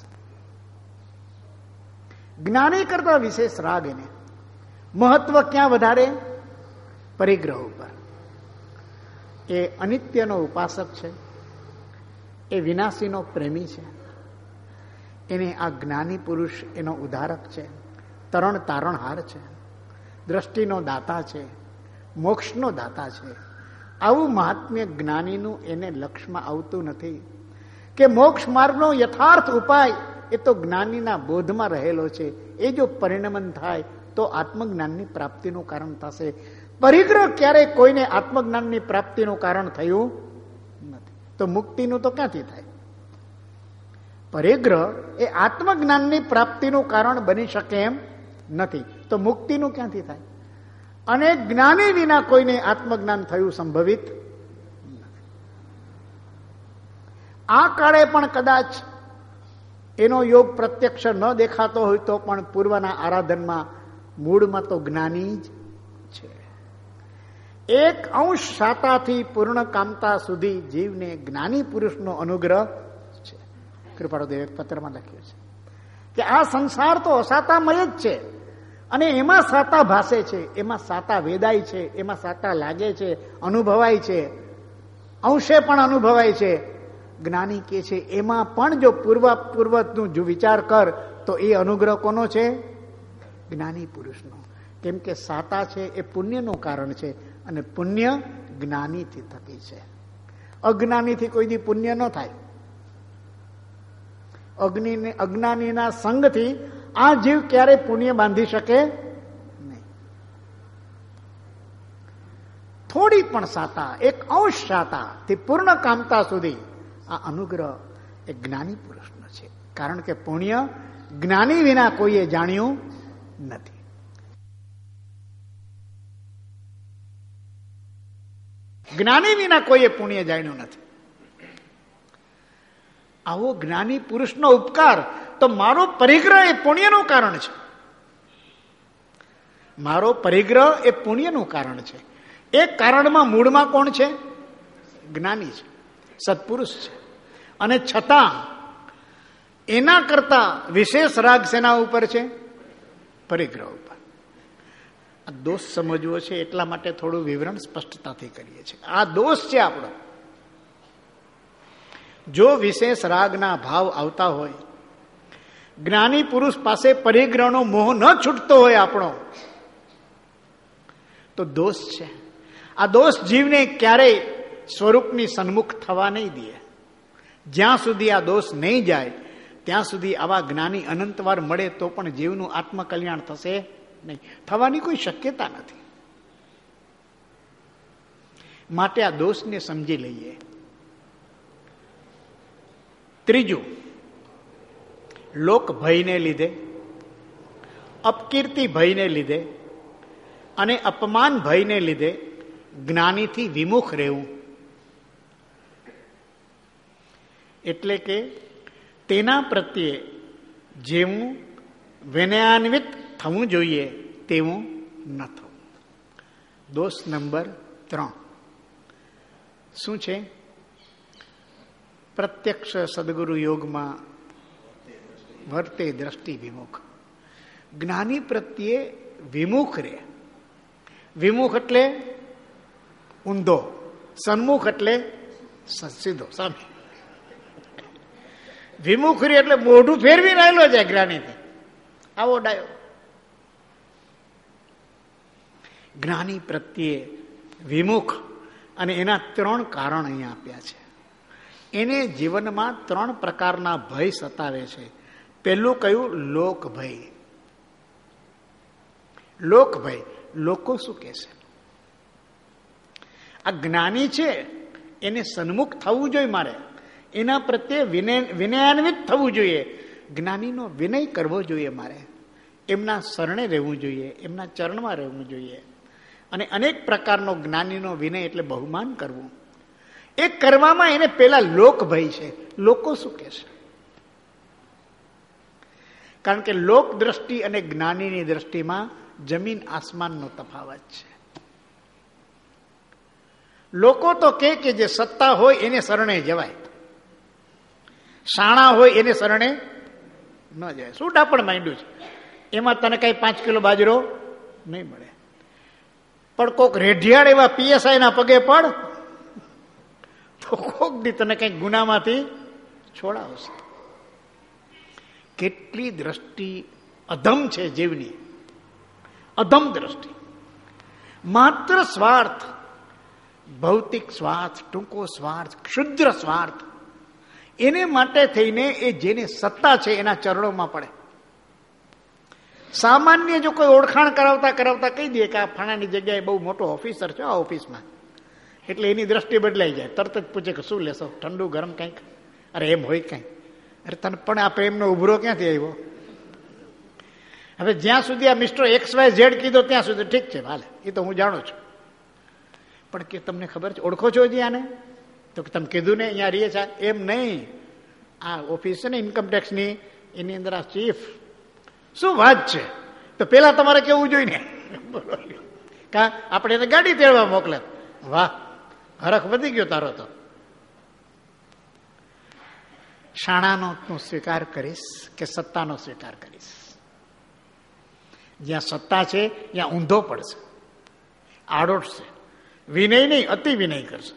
જ્ઞાની કરતા વિશેષ રાગ. એને મહત્વ ક્યાં વધારે? પરિગ્રહ ઉપર. એ અનિત્યનો ઉપાસક છે, એ વિનાશીનો પ્રેમી છે. એને આ જ્ઞાની પુરુષ એનો ઉદ્ધારક છે, તરણ તારણહાર છે, દ્રષ્ટિનો દાતા છે, મોક્ષનો દાતા છે. આવું મહાત્મ્ય જ્ઞાનીનું એને લક્ષ્યમાં આવતું નથી. કે મોક્ષ માર્ગનો યથાર્થ ઉપાય એ તો જ્ઞાનીના બોધમાં રહેલો છે. એ જો પરિણમન થાય તો આત્મજ્ઞાનની પ્રાપ્તિનું કારણ થશે. પરિગ્રહ ક્યારેય કોઈને આત્મજ્ઞાનની પ્રાપ્તિનું કારણ થયું નથી, તો મુક્તિનું તો ક્યાંથી થાય? પરિગ્રહ એ આત્મજ્ઞાનની પ્રાપ્તિનું કારણ બની શકે એમ નથી, તો મુક્તિનું ક્યાંથી થાય? અને જ્ઞાની વિના કોઈને આત્મજ્ઞાન થયું સંભવિત નથી. આ કાળે પણ કદાચ એનો યોગ પ્રત્યક્ષ ન દેખાતો હોય તો પણ પૂર્વના આરાધનમાં મૂળમાં તો જ્ઞાની જ છે. એક અંશ સાતાથી પૂર્ણ કામતા સુધી જીવને જ્ઞાની પુરુષનો અનુગ્રહ છે. કૃપાળુદેવ એક પત્રમાં લખ્યું છે કે આ સંસાર તો અસાતામય જ છે, અને એમાં સાતા ભાસે છે, એમાં સાતા વેદાય છે, એમાં સાતા લાગે છે, અનુભવાય છે, અંશે પણ અનુભવાય છે. જ્ઞાની કે છે એમાં પણ જો પૂર્વનું જો વિચાર કર તો એ અનુગ્રહ કોનો છે? જ્ઞાની પુરુષનો. કેમ કે સાતા છે એ પુણ્યનું કારણ છે, અને પુણ્ય જ્ઞાનીથી થતી છે. અજ્ઞાનીથી કોઈ દી પુણ્ય ન થાય. અજ્ઞાનીના સંગથી આ જીવ ક્યારે પુણ્ય બાંધી શકે નહીં. થોડી પણ સાતા, એક અંશ સાતા થી પૂર્ણ કામતા સુધી આ અનુગ્રહ એ જ્ઞાની પુરુષનો છે. કારણ કે પુણ્ય જ્ઞાની વિના કોઈએ જાણ્યું નથી. જ્ઞાની વિના કોઈએ પુણ્ય જાણ્યું નથી. આવો જ્ઞાની પુરુષનો ઉપકાર, તો મારો પરિગ્રહ એ પુણ્યનું કારણ છે. મારો પરિગ્રહ એ પુણ્યનું કારણ છે. એ કારણમાં મૂળમાં કોણ છે? જ્ઞાની છે, સત્પુરુષ છે. અને છતાં એના કરતા વિશેષ રાગ શેના ઉપર છે? પરિગ્રહ ઉપર. આ દોષ સમજવો છે, એટલા માટે થોડું વિવરણ સ્પષ્ટતાથી કરીએ છીએ. આ દોષ છે આપણો. જો વિશેષ રાગના ભાવ આવતા હોય, જ્ઞાની પુરુષ પાસે પરિગ્રહનો મોહ ન છૂટતો હોય આપણો, તો દોષ છે. આ દોષ જીવને ક્યારેય સ્વરૂપની સન્મુખ થવા નહીં દે. જ્યાં સુધી આ દોષ નહીં જાય ત્યાં સુધી આવા જ્ઞાની અનંતવાર મળે તો પણ જીવનું આત્મકલ્યાણ થશે નહીં, થવાની કોઈ શક્યતા નથી. માટે આ દોષને સમજી લઈએ. ત્રીજું, લોક ભયને લીધે, અપકીર્તિ ભયને લીધે અને અપમાન ભયને લીધે જ્ઞાનીથી વિમુખ રહેવું. એટલે કે તેના પ્રત્યે જેવું વિનયાન્વિત થવું જોઈએ તેવું ન થવું. દોષ નંબર 3 શું છે? પ્રત્યક્ષ સદગુરુ યોગમાં વર્તે દ્રષ્ટિ વિમુખ. જ્ઞાની પ્રત્યે વિમુખ રહે. વિમુખ એટલે ઊંધો, સન્મુખ એટલે સીધો સામે. વિમુખ રહે એટલે મોઢું ફેરવી રહેલો છે જ્ઞાનીથી. આવો ડાયો. જ્ઞાની પ્રત્યે વિમુખ. અને એના 3 કારણ અહીંયા આપ્યા છે. એને જીવનમાં 3 પ્રકારના ભય સતાવે છે. પહેલું કયું? લોક ભય. લોક ભય, લોકો શું કહેશે? આ જ્ઞાની છે એને સન્મુખ થવું જોઈએ. મારે એના પ્રત્યે વિનયાન્વિત થવું જોઈએ. જ્ઞાનીનો વિનય કરવો જોઈએ. મારે એમના શરણે રહેવું જોઈએ, એમના ચરણમાં રહેવું જોઈએ. અને અનેક પ્રકારનો જ્ઞાનીનો વિનય એટલે બહુમાન કરવું. એ કરવામાં એને પેલા લોક ભય છે. લોકો શું કહેશે? કારણ કે લોક દ્રષ્ટિ અને જ્ઞાનીની દ્રષ્ટિમાં જમીન આસમાનનો તફાવત છે. લોકો તો કે જે સત્તા હોય એને શરણે જવાય, શાણા હોય એને શરણે ન જાય. શું ડાપણ માંડ્યું છે? એમાં તને કઈ 5 કિલો બાજરો નહીં મળે. પણ કોક રેઢિયાળ એવા પીએસઆઈ ના પગે પડ તો કોક દી તને કઈક ગુનામાંથી છોડાવશે. કેટલી દ્રષ્ટિ અધમ છે જીવની, અધમ દ્રષ્ટિ. માત્ર સ્વાર્થ, ભૌતિક સ્વાર્થ, ટૂંકો સ્વાર્થ, ક્ષુદ્ર સ્વાર્થ, એને માટે થઈને એ જેને સત્તા છે એના ચરણોમાં પડે. સામાન્ય જો કોઈ ઓળખાણ કરાવતા કરાવતા કહી દે કે આ ફાણાની જગ્યાએ બહુ મોટો ઓફિસર છે આ ઓફિસમાં, એટલે એની દ્રષ્ટિ બદલાઈ જાય. તરત જ પૂછે કે શું લેશો, ઠંડુ ગરમ કંઈક? અરે એમ હોય કંઈ? અરે તને પણ આ પ્રેમનો ઉભરો ક્યાંથી આવ્યો? હવે જ્યાં સુધી આ મિસ્ટર XYZ કીધો ત્યાં સુધી ઠીક છે, હાલે, એ તો હું જાણું છું. પણ કે તમને ખબર છે, ઓળખો છો હજી આને? તો તમે કીધું ને અહીંયા રહીએ છે. એમ નહીં, આ ઓફિસ છે ને ઇન્કમટેક્સની, એની અંદર આ ચીફ. શું વાત છે? તો પેલા તમારે કેવું જોઈએ ને, કા આપણે એને ગાડી તેડવા મોકલે. વાહ, હરખ વધી ગયો તારો. તો શાણાનો તું સ્વીકાર કરીશ કે સત્તાનો સ્વીકાર કરીશ? જ્યાં સત્તા છે ત્યાં ઊંધો પડશે, આડોટશે, વિનય નહીં અતિ વિનય કરશે.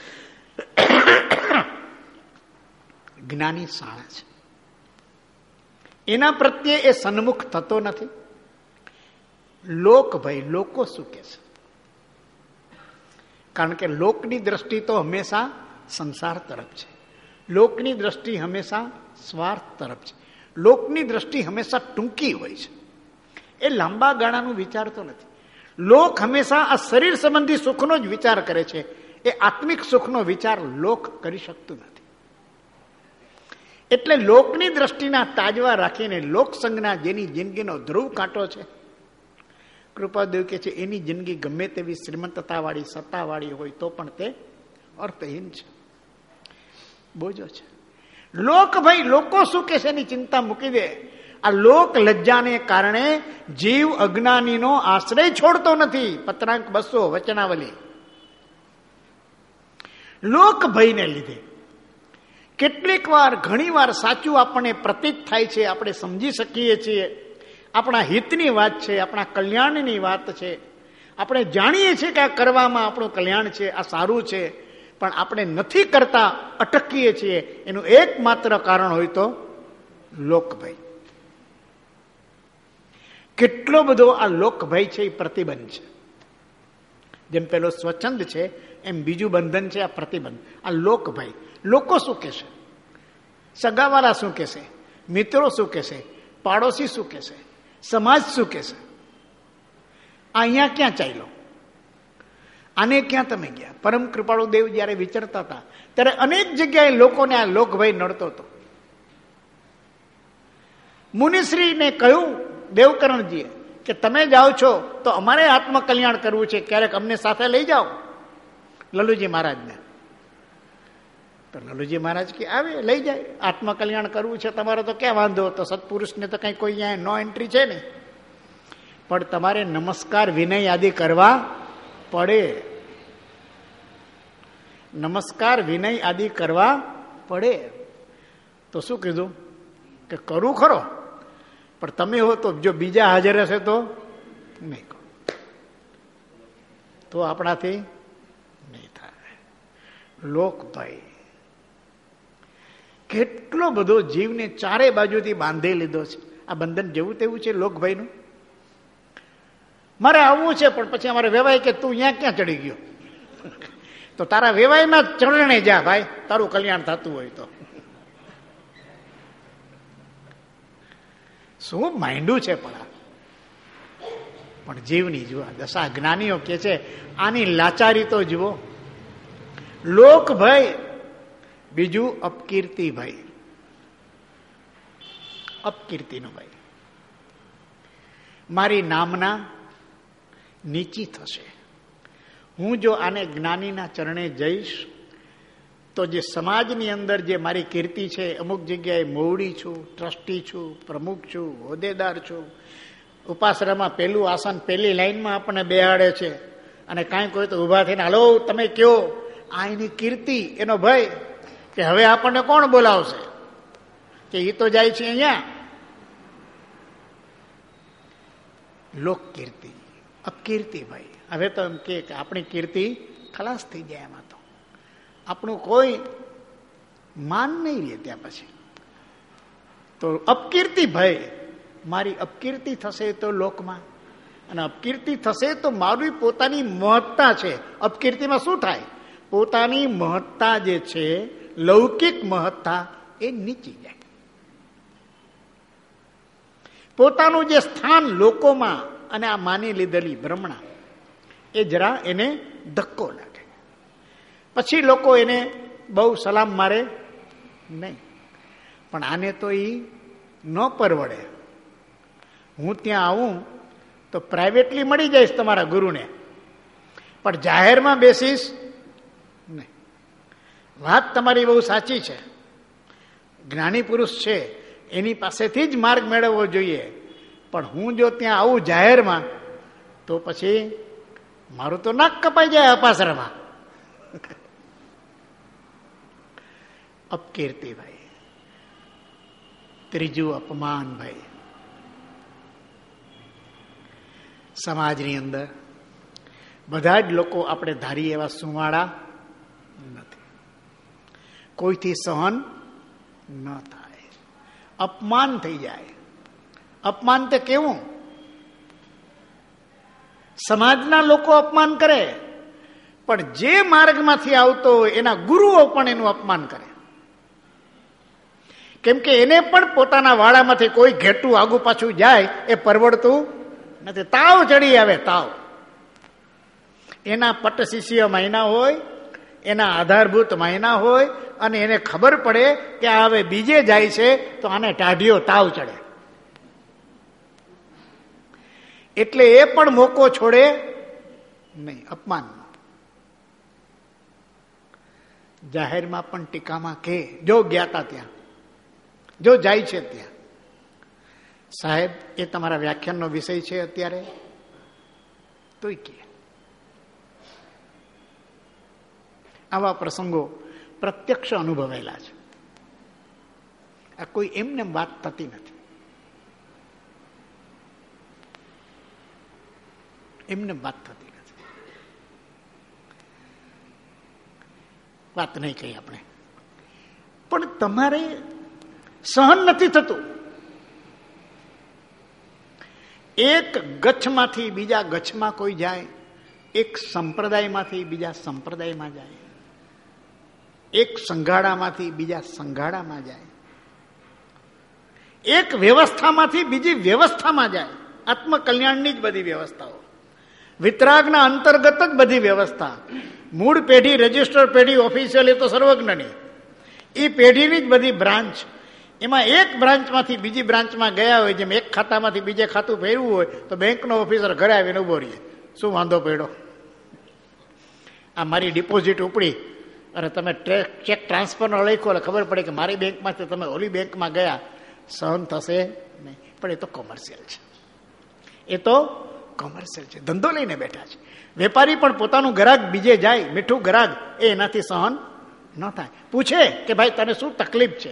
જ્ઞાની શાણા છે, એના પ્રત્યે એ સન્મુખ થતો નથી. લોક ભાઈ, લોકો શું કે છે? કારણ કે લોકની દ્રષ્ટિ તો હંમેશા સંસાર તરફ છે, લોકની દ્રષ્ટિ હંમેશા સ્વાર્થ તરફ છે, લોકની દ્રષ્ટિ હંમેશા ટૂંકી હોય છે. એ લાંબા ગાળાનું વિચારતો નથી. લોક હંમેશા આ શરીર સંબંધી સુખનો જ વિચાર કરે છે. એ આત્મિક સુખનો વિચાર લોક કરી શકતું નથી. એટલે લોકની દ્રષ્ટિના તાજવા રાખીને લોકસંગના જેની જિંદગીનો ધ્રુવ કાંટો છે, કૃપાદેવ કે છે એની જિંદગી ગમે તેવી શ્રીમંતતાવાળી સત્તાવાળી હોય તો પણ તે અર્થહીન છે, બોજો છે. લોક ભાઈ લોકો શું કે છે એની ચિંતા મૂકી દે. આ લોક લજ્જાને કારણે જીવ અજ્ઞાનીનો આશ્રય છોડતો નથી. પત્રાંક 200 વચનાવલી. લોક ભયને લીધે કેટલીક વાર ઘણી વાર સાચું આપણને પ્રતીત થાય છે, આપણે સમજી શકીએ છીએ, આપણા હિતની વાત છે, આપણા કલ્યાણની વાત છે, આપણે જાણીએ છીએ કે આ કરવામાં આપણું કલ્યાણ છે, આ સારું છે, પણ આપણે નથી કરતા, અટકીએ છીએ. એનું એકમાત્ર કારણ હોય તો લોકભય. કેટલો બધો આ લોકભય છે એ પ્રતિબંધ છે. જેમ પેલો સ્વચ્છંદ છે એમ બીજું બંધન છે આ પ્રતિબંધ, આ લોકભય. લોકો શું કહેશે, સગાવાલા શું કહેશે, મિત્રો શું કહેશે, પાડોશી શું કહેશે, સમાજ શું કહેશે. અહીંયા ક્યાં ચાલ્યો, આને ક્યાં તમે ગયા. પરમ કૃપાળુ દેવ જયારે વિચરતા હતા ત્યારે અનેક જગ્યાએ લોકોને આ લોકભય નડતો હતો. મુનિશ્રીને કહ્યું દેવકરણજીએ કે તમે જાઓ છો તો અમારે આત્મકલ્યાણ કરવું છે, ક્યારેક અમને સાથે લઈ જાઓ લલુજી મહારાજને. તો લલુજી મહારાજ કે આવે, લઈ જાય. આત્મકલ્યાણ કરવું છે તમારે તો ક્યાં વાંધો, તો સત્પુરુષને તો કઈ કોઈ અહીંયા નો એન્ટ્રી છે ને, પણ તમારે નમસ્કાર વિનય આદિ કરવા પડે. નમસ્કાર વિનય આદિ કરવા પડે. તો શું કીધું કે કરું ખરો, પણ તમે હો તો જો બીજા હાજર હશે તો નહીં કરો, તો આપણાથી નહીં થાય. લોકભાઈ કેટલો બધો જીવને ચારે બાજુથી બાંધી લીધો છે. આ બંધન જેવું તેવું છે લોકભાઈનું. મારે આવવું છે પણ પછી અમારે વેવાય કે તું અહીંયા ક્યાં ચડી ગયો, તો તારા વેવાયના ચરણે જા ભાઈ, તારું કલ્યાણ થતું હોય તો. શું માંડ્યું છે પણ જીવની જુઓ દશા. જ્ઞાનીઓ કે છે આની લાચારી તો જુઓ. લોક ભય, બીજું અપકીર્તિ ભય. અપકીર્તિનો ભય, મારી નામના નીચી થશે. હું જો આને જ્ઞાનીના ચરણે જઈશ તો જે સમાજની અંદર જે મારી કીર્તિ છે, અમુક જગ્યાએ મોવડી છું, ટ્રસ્ટી છું, પ્રમુખ છું, હોદ્દેદાર છું, ઉપાસરામાં પેલું આસન પેલી લાઈનમાં આપણને બેહાડે છે, અને કાંઈ કોઈ તો ઊભા થઈને હાલો તમે કયો, આ એની કીર્તિ, એનો ભય કે હવે આપણને કોણ બોલાવશે, કે એ તો જાય છે અહીંયા. લોક કીર્તિ, અપકીર્તિ ભાઈ. હવે તો એમ કે આપણી કીર્તિ ખલાસ થઈ જાય, એમાં તો આપણું કોઈ માન નહીં રહે ત્યાં પછી. તો અપકીર્તિ ભય, મારી અપકીર્તિ થશે તો લોકમાં, અને અપકીર્તિ થશે તો મારી પોતાની મહત્તા છે. અપકીર્તિમાં શું થાય, પોતાની મહત્તા જે છે, લૌકિક મહત્તા એ નીચી જાય. પોતાનું જે સ્થાન લોકોમાં અને આ માની લીધેલી ભ્રમણા એ જરા એને ધક્કો લાગે. પછી લોકો એને બહુ સલામ મારે નહીં, પણ આને તો એ ન પરવડે. હું ત્યાં આવું તો પ્રાઇવેટલી મળી જઈશ તમારા ગુરુને, પણ જાહેરમાં બેસીશ નહીં. વાત તમારી બહુ સાચી છે. જ્ઞાની પુરુષ છે એની પાસેથી જ માર્ગ મેળવવો જોઈએ, પણ હું જો ત્યાં આવું જાહેરમાં તો પછી મારું તો નાક કપાઈ જાય અપાસરામાં. અપકીર્તિ ભાઈ. ત્રીજું અપમાન ભાઈ. સમાજની અંદર બધા જ લોકો આપણે ધારીએ એવા સુમાળા નથી, કોઈથી સહન ન થાય, અપમાન થઈ જાય. અપમાન તે કેવું, સમાજના લોકો અપમાન કરે, પણ જે માર્ગમાંથી આવતો હોય એના ગુરુઓ પણ એનું અપમાન કરે. કેમ કે એને પણ પોતાના વાળામાંથી કોઈ ઘેટું આગુ પાછું જાય એ પરવડતું નથી. તાવ ચડી આવે, તાવ. એના પટ શિષ્ય મહિના હોય, એના આધારભૂત મહિના હોય, અને એને ખબર પડે કે આ હવે બીજે જાય છે તો આને ટાઢિયો તાવ ચડે. એટલે એ પણ મોકો છોડે નહીં અપમાનનો. જાહેરમાં પણ ટીકામાં કે જો ગયા તા ત્યાં, જો જાય છે ત્યાં, સાહેબ એ તમારા વ્યાખ્યાનનો વિષય છે અત્યારે, તોય કે આવા પ્રસંગો પ્રત્યક્ષ અનુભવેલા છે. આ કોઈ એમને વાત થતી નથી, એમને વાત થતી નથી. વાત નહીં કહી આપણે, પણ તમારે સહન નથી થતું. એક ગચ્છમાંથી બીજા ગચ્છમાં કોઈ જાય, એક સંપ્રદાયમાંથી બીજા સંપ્રદાયમાં જાય, એક સંઘાડામાંથી બીજા સંઘાડામાં જાય, એક વ્યવસ્થામાંથી બીજી વ્યવસ્થામાં જાય. આત્મકલ્યાણની જ બધી વ્યવસ્થાઓ, વિતરાગના અંતર્ગત જ બધી વ્યવસ્થા. મૂળ પેઢી, રજિસ્ટર પેઢી, ઓફિશિયલ, એ તો સર્વજ્ઞની, એ પેઢીની જ બધી બ્રાન્ચ. એમાં એક બ્રાન્ચમાંથી બીજી બ્રાન્ચમાં ગયા હોય, જેમ એક ખાતામાંથી બીજે ખાતું ફેરવું હોય તો બેંકનો ઓફિસર ઘરે આવીને ઉભો રહીએ, શું વાંધો પડ્યો, આ મારી ડિપોઝિટ ઉપડી, અને તમે ચેક ટ્રાન્સફરનો લખ્યો એટલે ખબર પડે કે મારી બેંકમાંથી તમે ઓલી બેંકમાં ગયા, સહન થશે નહીં. પણ એ તો કોમર્શિયલ છે, એ તો કોમર્શિયલ છે, ધંધો લઈને બેઠા છે. વેપારી પણ પોતાનું ગ્રાહક બીજે જાય, મીઠું ગ્રાહક, એ એનાથી સહન ન થાય. પૂછે કે ભાઈ તને શું તકલીફ છે,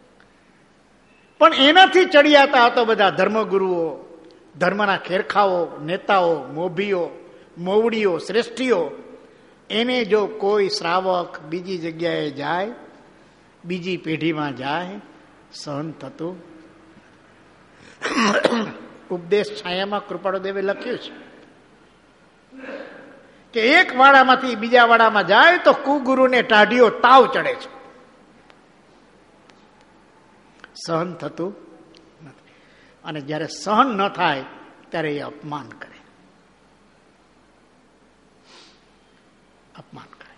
પણ એનાથી ચડિયાતા હતો બધા ધર્મગુરુઓ, ધર્મના ખેરખાઓ, નેતાઓ, મોભીઓ, મોવડીઓ, શ્રેષ્ઠીઓ. એને જો કોઈ શ્રાવક બીજી જગ્યાએ જાય, બીજી પેઢીમાં જાય, સહન થતું. ઉપદેશ છાયામાં કૃપાળુદેવે લખ્યું છે કે એક વાડામાંથી બીજા વાડામાં જાય તો કુગુરુને ટાઢીઓ તાવ ચડે છે, સહન થતું નથી. અને જ્યારે સહન ન થાય ત્યારે એ અપમાન કરે, અપમાન કરે.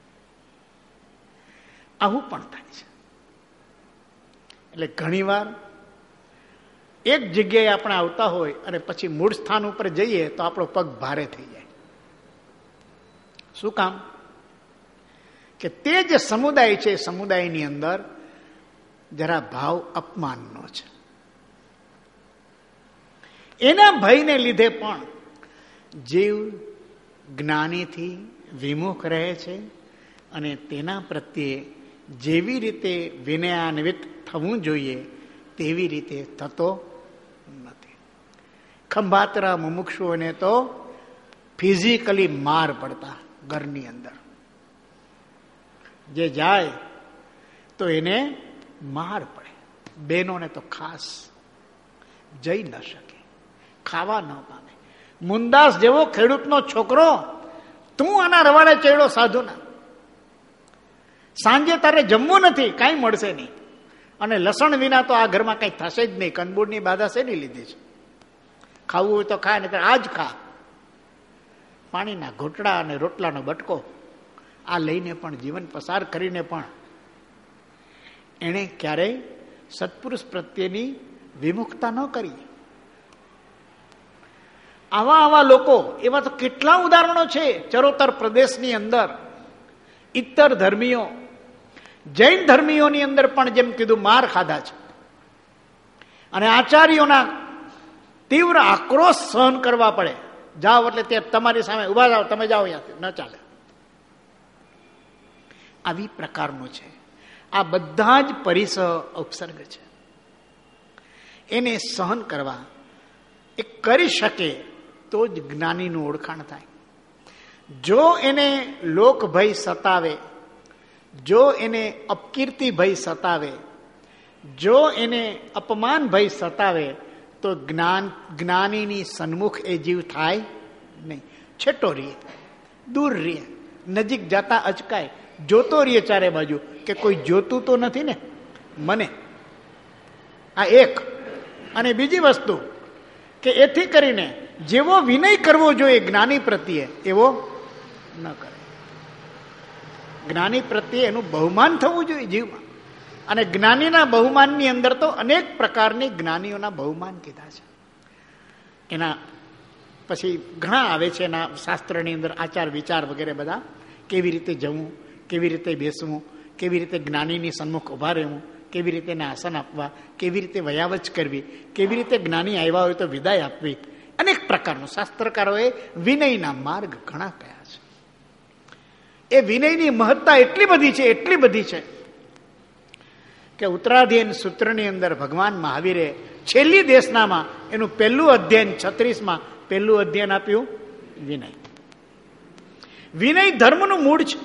આવું પણ થાય છે. એટલે ઘણીવાર એક જગ્યાએ આપણે આવતા હોય અને પછી મૂળ સ્થાન ઉપર જઈએ તો આપણો પગ ભારે થઈ જાય. શું કામ? કે તે જે સમુદાય છે, સમુદાયની અંદર જરા ભાવ અપમાનનો છે. એના ભયને લીધે પણ જીવ જ્ઞાનીથી વિમુખ રહે છે અને તેના પ્રત્યે જેવી રીતે વિનયાન્વિત થવું જોઈએ તેવી રીતે થતો નથી. ખંભાતરા મુમુક્ષુઓને તો ફિઝિકલી માર પડતા ઘરની અંદર. જે જાય તો એને માર પડે. બહેનોને તો ખાસ જઈ ન શકે, ખાવા ન પામે. મુંદાસ જેવો ખેડૂતનો છોકરો, તું આના રવાડે ચડ્યો સાધુના, સાંજે તારે જમવું નથી, કાંઈ મળશે નહીં, અને લસણ વિના તો આ ઘરમાં કંઈ થશે જ નહીં. કંદબૂળની બાધા શેની લીધી છે? ખાવું હોય તો ખા, નહીં આજ ખા. પાણીના ઘૂંટડા અને રોટલાનો બટકો આ લઈને પણ, જીવન પસાર કરીને પણ એણે ક્યારેય સત્પુરુષ પ્રત્યેની વિમુખતા ન કરી. આવા લોકો, એવા તો કેટલા ઉદાહરણો છે ચરોતર પ્રદેશની અંદર. ઇતર ધર્મીઓ, જૈન ધર્મીઓની અંદર પણ જેમ કીધું માર ખાધા છે, અને આચાર્યોના તીવ્ર આક્રોશ સહન કરવા પડે. જાઓ એટલે તે તમારી સામે ઉભા જાઓ, તમે જાઓ અહીંયાથી, ન ચાલે. આવી પ્રકારનું છે. આ બધા જ પરિસહ ઉપસર્ગ છે. એને સહન કરવા એ કરી શકે તો જ જ્ઞાનીનું ઓળખાણ થાય. જો એને લોક ભય સતાવે, જો એને અપકીર્તિ ભય સતાવે, જો એને અપમાન ભય સતાવે તો જ્ઞાનીની સન્મુખ એ જીવ થાય નહીં. છેટો રહીએ, દૂર રહીએ, નજીક જતા અચકાય, જોતો રહીએ ચારે બાજુ કે કોઈ જોતું તો નથી ને મને. આ એક. અને બીજી વસ્તુ કે એથી કરીને જેવો વિનય કરવો જોઈએ જ્ઞાની પ્રત્યે એવો ન કરે. જ્ઞાની પ્રત્યે એનું બહુમાન થવું જોઈએ જીવમાં. અને જ્ઞાનીના બહુમાનની અંદર તો અનેક પ્રકારની જ્ઞાનીઓના બહુમાન કીધા છે. એના પછી ઘણા આવે છે એના શાસ્ત્રની અંદર આચાર વિચાર વગેરે બધા, કેવી રીતે જવું, કેવી રીતે બેસવું, કેવી રીતે જ્ઞાનીની સન્મુખ ઉભા રહેવું, કેવી રીતે એને આસન આપવા, કેવી રીતે વયાવચ કરવી, કેવી રીતે જ્ઞાની આવ્યા હોય તો વિદાય આપવી, અનેક પ્રકારનું શાસ્ત્રકારોએ વિનયના માર્ગ ઘણા કયા છે. એ વિનયની મહત્તા એટલી બધી છે, એટલી બધી છે કે ઉત્તરાધીન સૂત્રની અંદર ભગવાન મહાવીરે છેલ્લી દેશનામાં એનું પહેલું અધ્યયન 36માં પહેલું અધ્યયન આપ્યું વિનય. વિનય ધર્મનું મૂળ છે.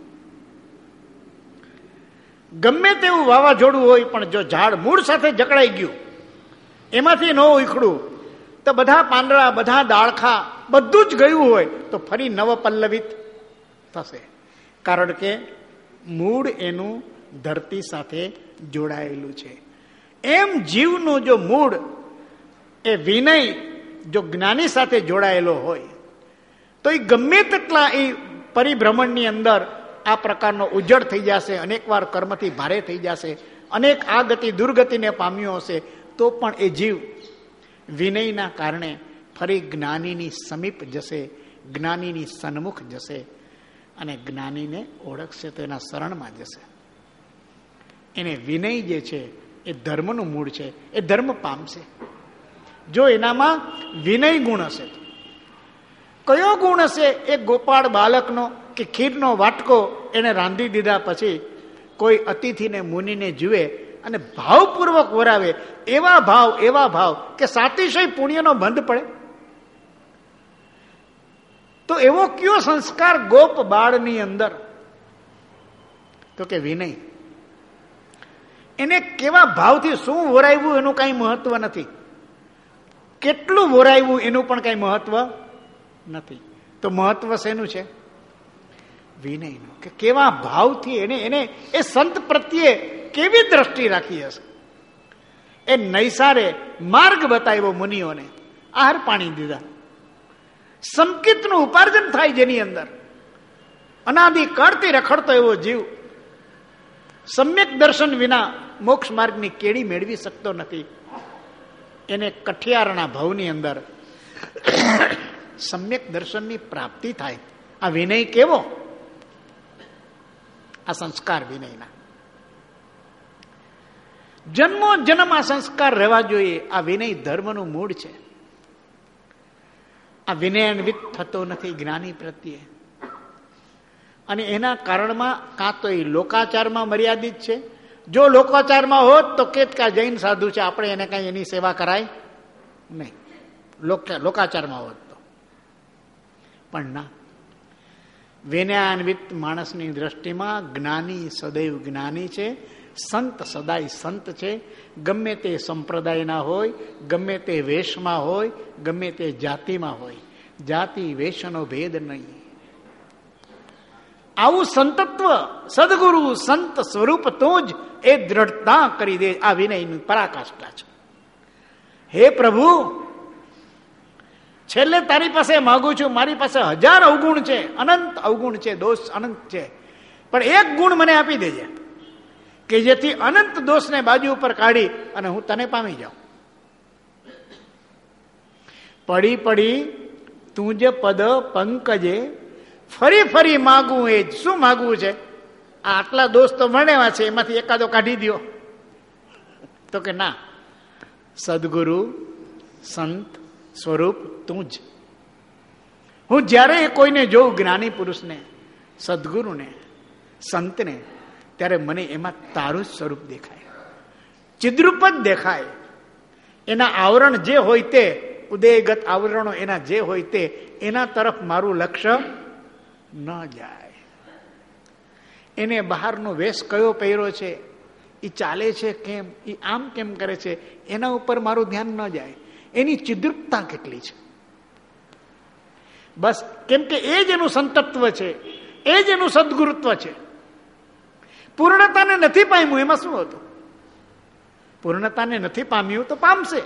ગમે તેવું વાવાઝોડું હોય પણ જો ઝાડ મૂળ સાથે જકડાઈ ગયું, એમાંથી ન ઉખડું તો બધા પાંદડા, બધા ડાળખા બધું જ ગયું હોય તો ફરી નવપલ્લવિત થશે. કારણ કે મૂળ એનું ધરતી સાથે જોડાયેલું છે. એમ જીવનું જો મૂળ એ વિનય જો જ્ઞાની સાથે જોડાયેલો હોય તો એ ગમે તેટલા એ પરિભ્રમણની અંદર આ પ્રકારનો ઉજ્જડ થઈ જશે, અનેક વાર કર્મથી ભારે થઈ જશે, અનેક આ ગતિ દુર્ગતિને પામ્યો હશે, તો પણ એ જીવ વિનયના કારણે ફરી જ્ઞાનીની સમીપ જશે, જ્ઞાનીની સન્મુખ જશે અને જ્ઞાનીને ઓળખશે તો એના શરણમાં જશે. એને વિનય જે છે એ ધર્મનું મૂળ છે, એ ધર્મ પામશે જો એનામાં વિનય ગુણ હશે. કયો ગુણ હશે? એ ગોપાળ બાલકનો કે ખીરનો વાટકો એને રાંધી દીધા પછી કોઈ અતિથિને મુનિને જુએ અને ભાવપૂર્વક વરાવે, એવા ભાવ કે સાતિશય પુણ્યનો બંધ પડે. તો એવો કયો સંસ્કાર ગોપ બાળની અંદર? તો કે વિનય. એને કેવા ભાવથી શું વરાવ્યું એનું કઈ મહત્વ નથી, કેટલું વરાવ્યું એનું પણ કઈ મહત્વ નથી. તો મહત્વ શેનું છે? વિનયનું. કે કેવા ભાવથી એને એ સંત પ્રત્યે કેવી દ્રષ્ટિ રાખી હશે. એ નૈસારે માર્ગ બતાવ્યો મુનિઓને, આહાર પાણી દીધા, સંકિતનું ઉપાર્જન થાય જેની અંદર. અનાદિ કાળથી રખડતો એવો જીવ સમ્યક દર્શન વિના મોક્ષ માર્ગની કેડી મેળવી શકતો નથી. એને કઠિયારના ભાવની અંદર સમ્યક દર્શનની પ્રાપ્તિ થાય. આ વિનય કેવો? આ સંસ્કાર વિનયના જન્મો જન્મ આ સંસ્કાર રહેવા જોઈએ. આ વિનય ધર્મનું મૂળ છે. આ વિનયાન્વિત થતો નથી જ્ઞાની પ્રત્યે, અને એના કારણમાં કાં તો એ લોકાચારમાં મર્યાદિત છે. જો લોકાચારમાં હોત તો કેત કે જૈન સાધુ છે, આપણે એને કઈ એની સેવા કરાય નહીં. લોકાચારમાં હોત તો. પણ ના, વિનયાન્વિત માણસની દ્રષ્ટિમાં જ્ઞાની સદૈવ જ્ઞાની છે, સંત સદાય સંત છે. ગમે તે સંપ્રદાયના હોય, ગમે તે વેશમાં હોય, ગમે તે જાતિમાં હોય, જાતિ વેશનો ભેદ નહીં. આવું સંતત્વ સદગુરુ સંત સ્વરૂપ તો જ એ દ્રઢતા કરી દે. આ વિનયની પરાકાષ્ઠા છે. હે પ્રભુ, છેલ્લે તારી પાસે માગું છું, મારી પાસે 1000 અવગુણ છે, અનંત અવગુણ છે, દોષ અનંત છે, પણ એક ગુણ મને આપી દેજે કે જેથી અનંત દોષને બાજુ ઉપર કાઢી અને હું તને પામી જાઉં. પડી પડી તું જ પદ પંકજે, ફરી ફરી માગું એ જ. શું માગવું છે? આટલા દોષ તો વર્ણ્યા છે, એમાંથી એકાદો કાઢી દો. તો કે ના, સદગુરુ સંત સ્વરૂપ તું જ. હું જ્યારે કોઈને જોઉં, જ્ઞાની પુરુષને, સદગુરુને, સંતને, ત્યારે મને એમાં તારું જ સ્વરૂપ દેખાય, ચિદ્રૂપ જ દેખાય. એના આવરણ જે હોય તે, ઉદયગત આવરણો એના જે હોય તે, એના તરફ મારું લક્ષ્ય ન જાય. એને બહારનો વેશ કયો પહેર્યો છે, એ ચાલે છે કેમ, એ આમ કેમ કરે છે, એના ઉપર મારું ધ્યાન ન જાય. એની ચિદ્રૂપતા કેટલી છે, બસ. કેમ કે એ જ એનું સંતત્વ છે, એ જ એનું સદગુરુત્વ છે. પૂર્ણતાને નથી પામ્યું, એમાં શું હતું? પૂર્ણતાને નથી પામ્યું તો પામશે,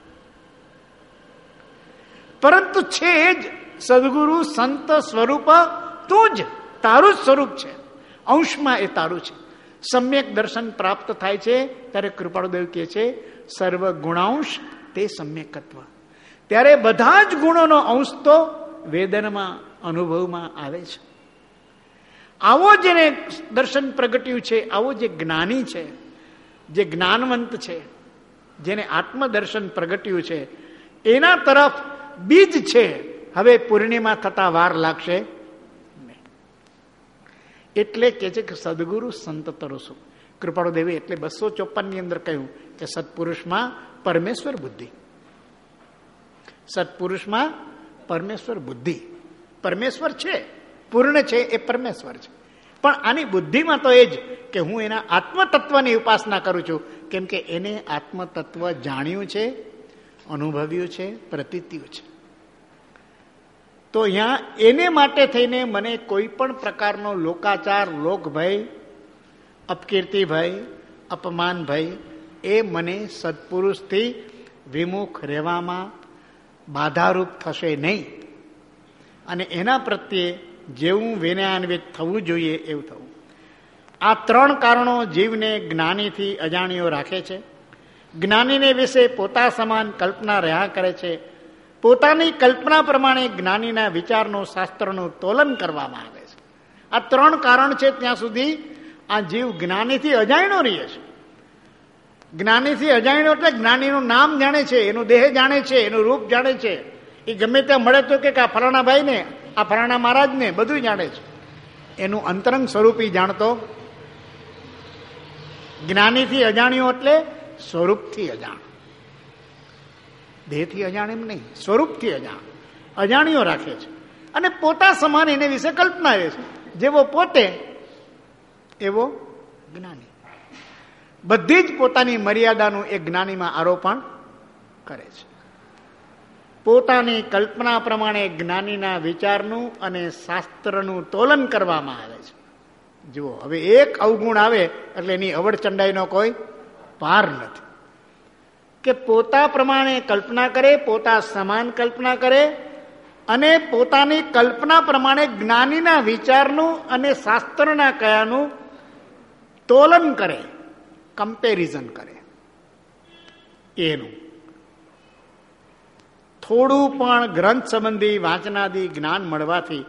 પરંતુ છે જ સદગુરુ સંત સ્વરૂપ તું જ. તારું જ સ્વરૂપ છે, અંશમાં એ તારું છે. સમ્યક દર્શન પ્રાપ્ત થાય છે ત્યારે કૃપાળુદેવ કહે છે, સર્વ ગુણાંશ તે સમ્યકત્વ. ત્યારે બધા જ ગુણોનો અંશ તો વેદનમાં અનુભવમાં આવે છે. આવો જેને દર્શન પ્રગટ્યું છે, આવો જે જ્ઞાની છે, જે જ્ઞાનવંત છે, જેને આત્મદર્શન પ્રગટ્યું છે, એના તરફ બીજ છે. હવે પૂર્ણિમા થતા વાર લાગશે નહીં. એટલે કે છે કે સદગુરુ સંત તરસુ. કૃપાળુ દેવી એટલે 254 ની અંદર કહ્યું કે સત્પુરુષમાં પરમેશ્વર બુદ્ધિ. સત્પુરુષમાં પરમેશ્વર બુદ્ધિ. પરમેશ્વર છે, પૂર્ણ છે, એ પરમેશ્વર છે. પણ આની બુદ્ધિમાં તો એ જ કે હું એના આત્મતત્વની ઉપાસના કરું છું, કેમ કે એને આત્મતત્વ જાણ્યું છે, અનુભવ્યું છે, પ્રતીત્યું છે. તો અહીંયા એને માટે થઈને મને કોઈ પણ પ્રકારનો લોકાચાર, લોકભય, અપકીર્તિભય, અપમાનભય એ મને સત્પુરુષથી વિમુખ રહેવામાં બાધારૂપ થશે નહીં. અને એના પ્રત્યે જેવું વિનયાન્વિત થવું જોઈએ એવું થવું. આ 3 કારણો જીવને જ્ઞાનીથી અજાણ્યો રાખે છે. જ્ઞાનીને વિશે પોતા સમાન કલ્પના રહ્યા કરે છે. પોતાની કલ્પના પ્રમાણે જ્ઞાનીના વિચારનો, શાસ્ત્રનું તોલન કરવામાં આવે છે. આ 3 કારણ છે, ત્યાં સુધી આ જીવ જ્ઞાનીથી અજાણ્યો રહે છે. જ્ઞાનીથી અજાણ્યો એટલે જ્ઞાનીનું નામ જાણે છે, એનું દેહ જાણે છે, એનું રૂપ જાણે છે. એ ગમે ત્યાં મળે તો કે આ ફલાણા ભાઈને, આ ફલાણા મહારાજને બધું જાણે છે. એનું અંતરંગ સ્વરૂપ જાણતો. જ્ઞાનીથી અજાણ્યો એટલે સ્વરૂપથી અજાણ. દેહથી અજાણ એમ નહીં, સ્વરૂપથી અજાણ. અજાણ્યો રાખે છે અને પોતા સમાન એને વિશે કલ્પના આવે છે. જેવો પોતે એવો જ્ઞાની. બધી જ પોતાની મર્યાદાનું એ જ્ઞાનીમાં આરોપણ કરે છે. પોતાની કલ્પના પ્રમાણે જ્ઞાનીના વિચારનું અને શાસ્ત્રનું તોલન કરવામાં આવે છે. જુઓ, હવે એક અવગુણ આવે એટલે એની અવળચંડાઈનો કોઈ પાર નથી. કે પોતા પ્રમાણે કલ્પના કરે, પોતા સમાન કલ્પના કરે અને પોતાની કલ્પના પ્રમાણે જ્ઞાનીના વિચારનું અને શાસ્ત્રના કયાનું તોલન કરે, કમ્પેરિઝન કરે. એનું થોડું પણ ગ્રંથ સંબંધી વાંચનાદી જ્ઞાન મળવાથી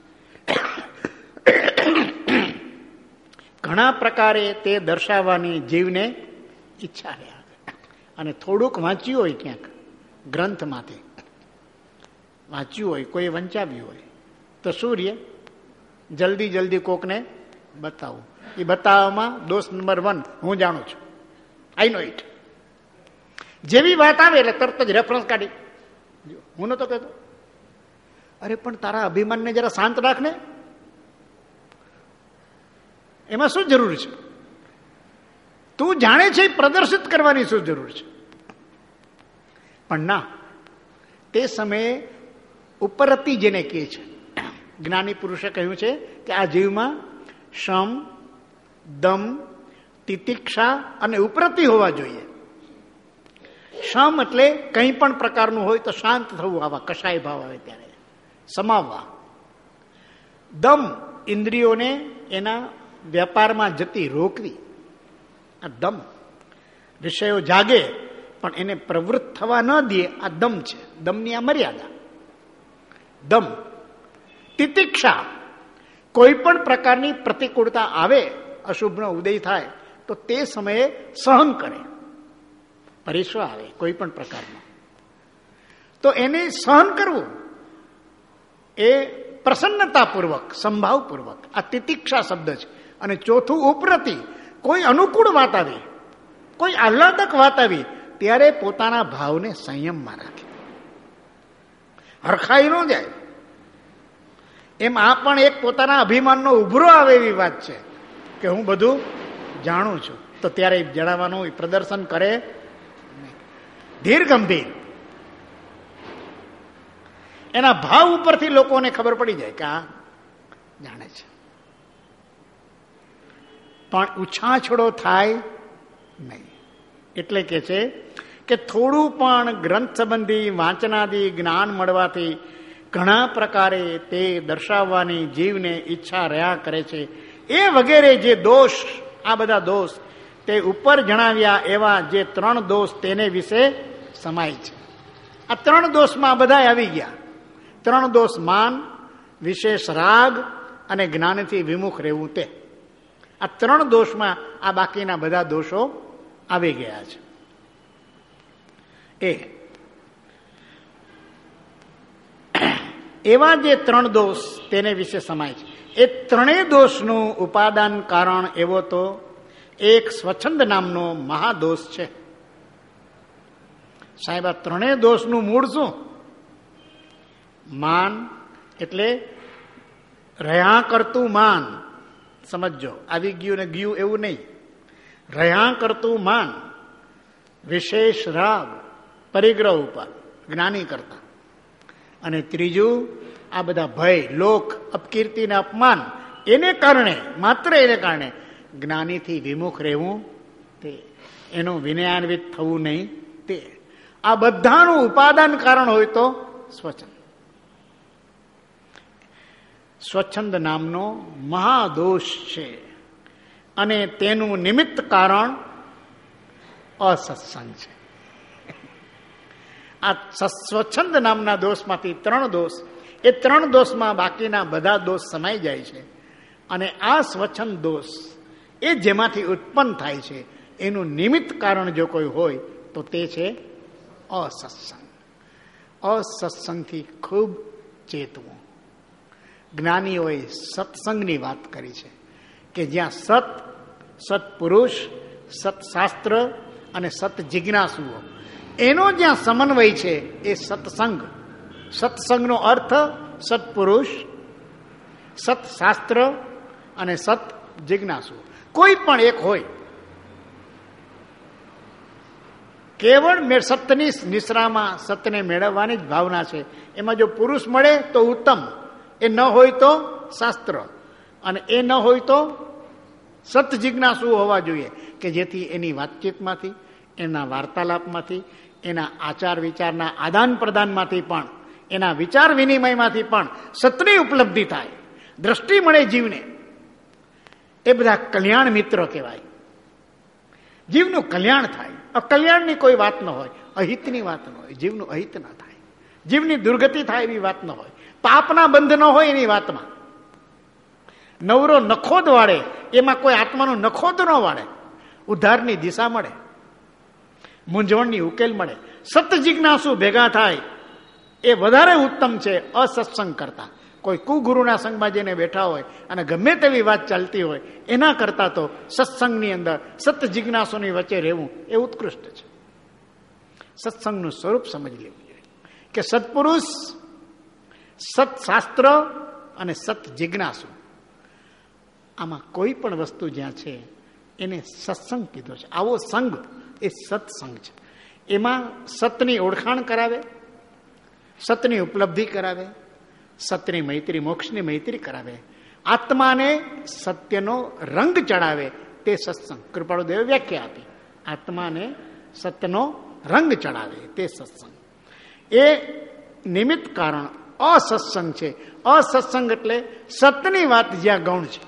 ઘણા પ્રકારે તે દર્શાવવાની જીવને ઈચ્છા રહે. અને થોડુંક વાંચ્યું હોય, ક્યાંક ગ્રંથમાંથી વાંચ્યું હોય, કોઈ વંચાવ્યું હોય, તો શું રે? જલ્દી કોકને બતાવું. એ બતાવવામાં દોષ નંબર 1 હું જાણું છું, આઈ નો ઇટ. જેવી વાત આવે એટલે તરત જ રેફરન્સ કાઢી. હું નતો કહેતો, અરે પણ તારા અભિમાનને જરા શાંત રાખને, એમાં શું જરૂર છે? તું જાણે છે પ્રદર્શિત કરવાની શું જરૂર છે? પણ ના, તે સમયે ઉપરતી જેને કહે છે, જ્ઞાની પુરુષે કહ્યું છે કે આ જીવમાં શમ, દમ, તિતિક્ષા અને ઉપરતી હોવા જોઈએ. શમ એટલે કંઈ પણ પ્રકારનું હોય તો શાંત થવું, આવા કશાય ભાવ આવે ત્યારે સમાવવા. દમ, ઇન્દ્રિયોને એના વેપારમાં જતી રોકવી. આ દમ. વિષયો જાગે પણ એને પ્રવૃત્ત થવા ન દે, આ દમ છે. દમની આ મર્યાદા. દમ. તિતિક્ષા, કોઈ પણ પ્રકારની પ્રતિકૂળતા આવે, અશુભનો ઉદય થાય તો તે સમયે સહન કરે. પરિશ્વ આવે કોઈ પણ પ્રકારનો તો એને સહન કરવું, એ પ્રસન્નતાપૂર્વક, સંભાવપૂર્વક. આ તિતિક્ષા શબ્દ છે. અને ચોથું ઉપરતી, કોઈ અનુકૂળ વાત આવી, કોઈ આહલાદક વાત આવી ત્યારે પોતાના ભાવને સંયમમાં રાખે, હરખાઈ ન જાય. એમ આ પણ એક પોતાના અભિમાનનો ઉભરો આવે એવી વાત છે કે હું બધું જાણું છું, તો ત્યારે જણાવવાનું પ્રદર્શન કરે. ધીર ગંભીર એના ભાવ ઉપરથી લોકોને ખબર પડી જાય કે આ જાણે છે. પણ ઉછાછડો થાય નહીં. એટલે કે છે કે થોડું પણ ગ્રંથ સંબંધી વાંચનાદી જ્ઞાન મળવાથી ઘણા પ્રકારે તે દર્શાવવાની જીવને ઈચ્છા રહ્યા કરે છે. એ વગેરે જે દોષ, આ બધા દોષ તે ઉપર જણાવ્યા એવા જે 3 દોષ તેને વિશે સમાય છે. આ ત્રણ દોષમાં બધા આવી ગયા. ત્રણ દોષ: માન, વિશેષ રાગ અને જ્ઞાનથી વિમુખ રહેવું. તે આ ત્રણ દોષમાં આ બાકીના બધા દોષો આવી ગયા છે. એવા જે ત્રણ દોષ તેને વિશે સમાય છે. એ ત્રણેય દોષનું ઉપાદાન કારણ એવો તો એક સ્વચ્છંદ નામનો મહાદોષ છે. સાહેબ, આ ત્રણેય દોષનું મૂળ શું? માન એટલે રહ્યા કરતું માન. સમજો, આવી ગયું ને ગયું એવું નહીં. રહ્યા કરતું માન, વિશેષ રાગ, પરિગ્રહ ઉપર જ્ઞાની કરતા. અને ત્રીજું, આ બધા ભય, લોક, અપકીર્તિ ને અપમાન, એને કારણે, માત્ર એને કારણે જ્ઞાનીથી વિમુખ રહેવું. તે એનું વિનયાન્વિત થવું નહીં. તે આ બધાનું ઉપાદાન કારણ હોય તો સ્વચ્છંદ. સ્વચ્છંદ નામનો મહાદોષ છે અને તેનું નિમિત્ત કારણ અસત્સંગ છે. આ સ્વચ્છંદ નામના દોષમાંથી ત્રણ દોષ, એ ત્રણ દોષમાં બાકીના બધા દોષ સમાઈ જાય છે. અને આ સ્વચ્છંદ દોષ એ જેમાંથી ઉત્પન્ન થાય છે એનું નિમિત્ત કારણ જો કોઈ હોય તો તે છે અસત્સંગ. અસત્સંગથી ખૂબ ચેતવું. જ્ઞાનીઓએ સત્સંગની વાત કરી છે કે જ્યાં સત્પુરુષ, સત્શાસ્ત્ર અને સત જિજ્ઞાસુઓ એનો જ્યાં સમન્વય છે એ સત્સંગ. સત્સંગનો અર્થ સત્પુરુષ, સત્શાસ્ત્ર અને સત જિજ્ઞાસુ. કોઈ પણ એક હોય. કેવળ સતની નિશ્રામાં સતને મેળવવાની જ ભાવના છે. એમાં જો પુરુષ મળે તો ઉત્તમ, એ ન હોય તો શાસ્ત્ર, અને એ ન હોય તો સત જિજ્ઞાસુ હોવા જોઈએ કે જેથી એની વાતચીતમાંથી, એના વાર્તાલાપમાંથી, એના આચાર વિચારના આદાન પ્રદાનમાંથી પણ, એના વિચાર વિનિમયમાંથી પણ સતની ઉપલબ્ધિ થાય, દ્રષ્ટિ મળે જીવને. એ બધા કલ્યાણ મિત્ર કહેવાય. જીવનું કલ્યાણ થાય. અકલ્યાણની કોઈ વાત ન હોય, અહિતની વાત ન હોય, જીવનું અહિત ન થાય, જીવની દુર્ગતિ થાય એવી વાત ન હોય, પાપના બંધ ન હોય એની વાતમાં. નવરો નખોદ વાળે એમાં કોઈ આત્માનો નખોદ ન વાળે. ઉદ્ધારની દિશા મળે, મૂંઝવણની ઉકેલ મળે. સત જિજ્ઞાસુ ભેગા થાય એ વધારે ઉત્તમ છે અસત્સંગ કરતા. કોઈ કુગુરુના સંગમાં જઈને બેઠા હોય અને ગમે તેવી વાત ચાલતી હોય એના કરતા તો સત્સંગની અંદર સત જિજ્ઞાસુની વચ્ચે રહેવું એ ઉત્કૃષ્ટ છે. સત્સંગનું સ્વરૂપ સમજી લેવું જોઈએ કે સત્પુરુષ, સત્શાસ્ત્ર અને સત જિજ્ઞાસુ, આમાં કોઈ પણ વસ્તુ જ્યાં છે એને સત્સંગ કીધો છે. આવો સંગ એ સત્સંગ છે. એમાં સતની ઓળખાણ કરાવે, સતની ઉપલબ્ધિ કરાવે, સતની મૈત્રી, મોક્ષની મૈત્રી કરાવે, આત્માને સત્યનો રંગ ચડાવે, તે સત્સંગ. કૃપાળુદેવે વ્યાખ્યા આપી. આત્માને સત્યનો રંગ ચડાવે તે સત્સંગ. એ નિમિત્ત કારણ અસત્સંગ છે. અસત્સંગ એટલે સતની વાત જ્યાં ગૌણ છે.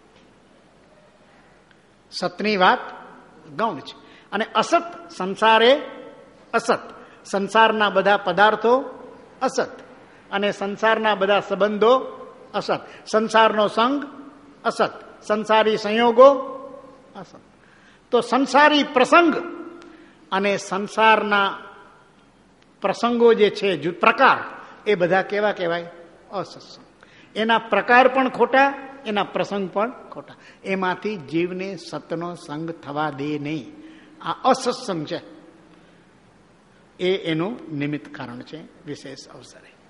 સતની વાત ગૌણ છે. અને અસત, સંસારે અસત. સંસારના બધા પદાર્થો અસત અને સંસારના બધા સંબંધો અસત. સંસારનો સંગ અસત, સંસારી સંયોગો અસત. તો સંસારી પ્રસંગ અને સંસારના પ્રસંગો જે છે, પ્રકાર, એ બધા કેવા કહેવાય? અસત્સંગ. એના પ્રકાર પણ ખોટા, એના પ્રસંગ પણ ખોટા. એમાંથી જીવને સતનો સંગ થવા દે નહીં. આ અસત્સંગ છે. એ એનું નિમિત્ત કારણ છે વિશેષ અવસરે.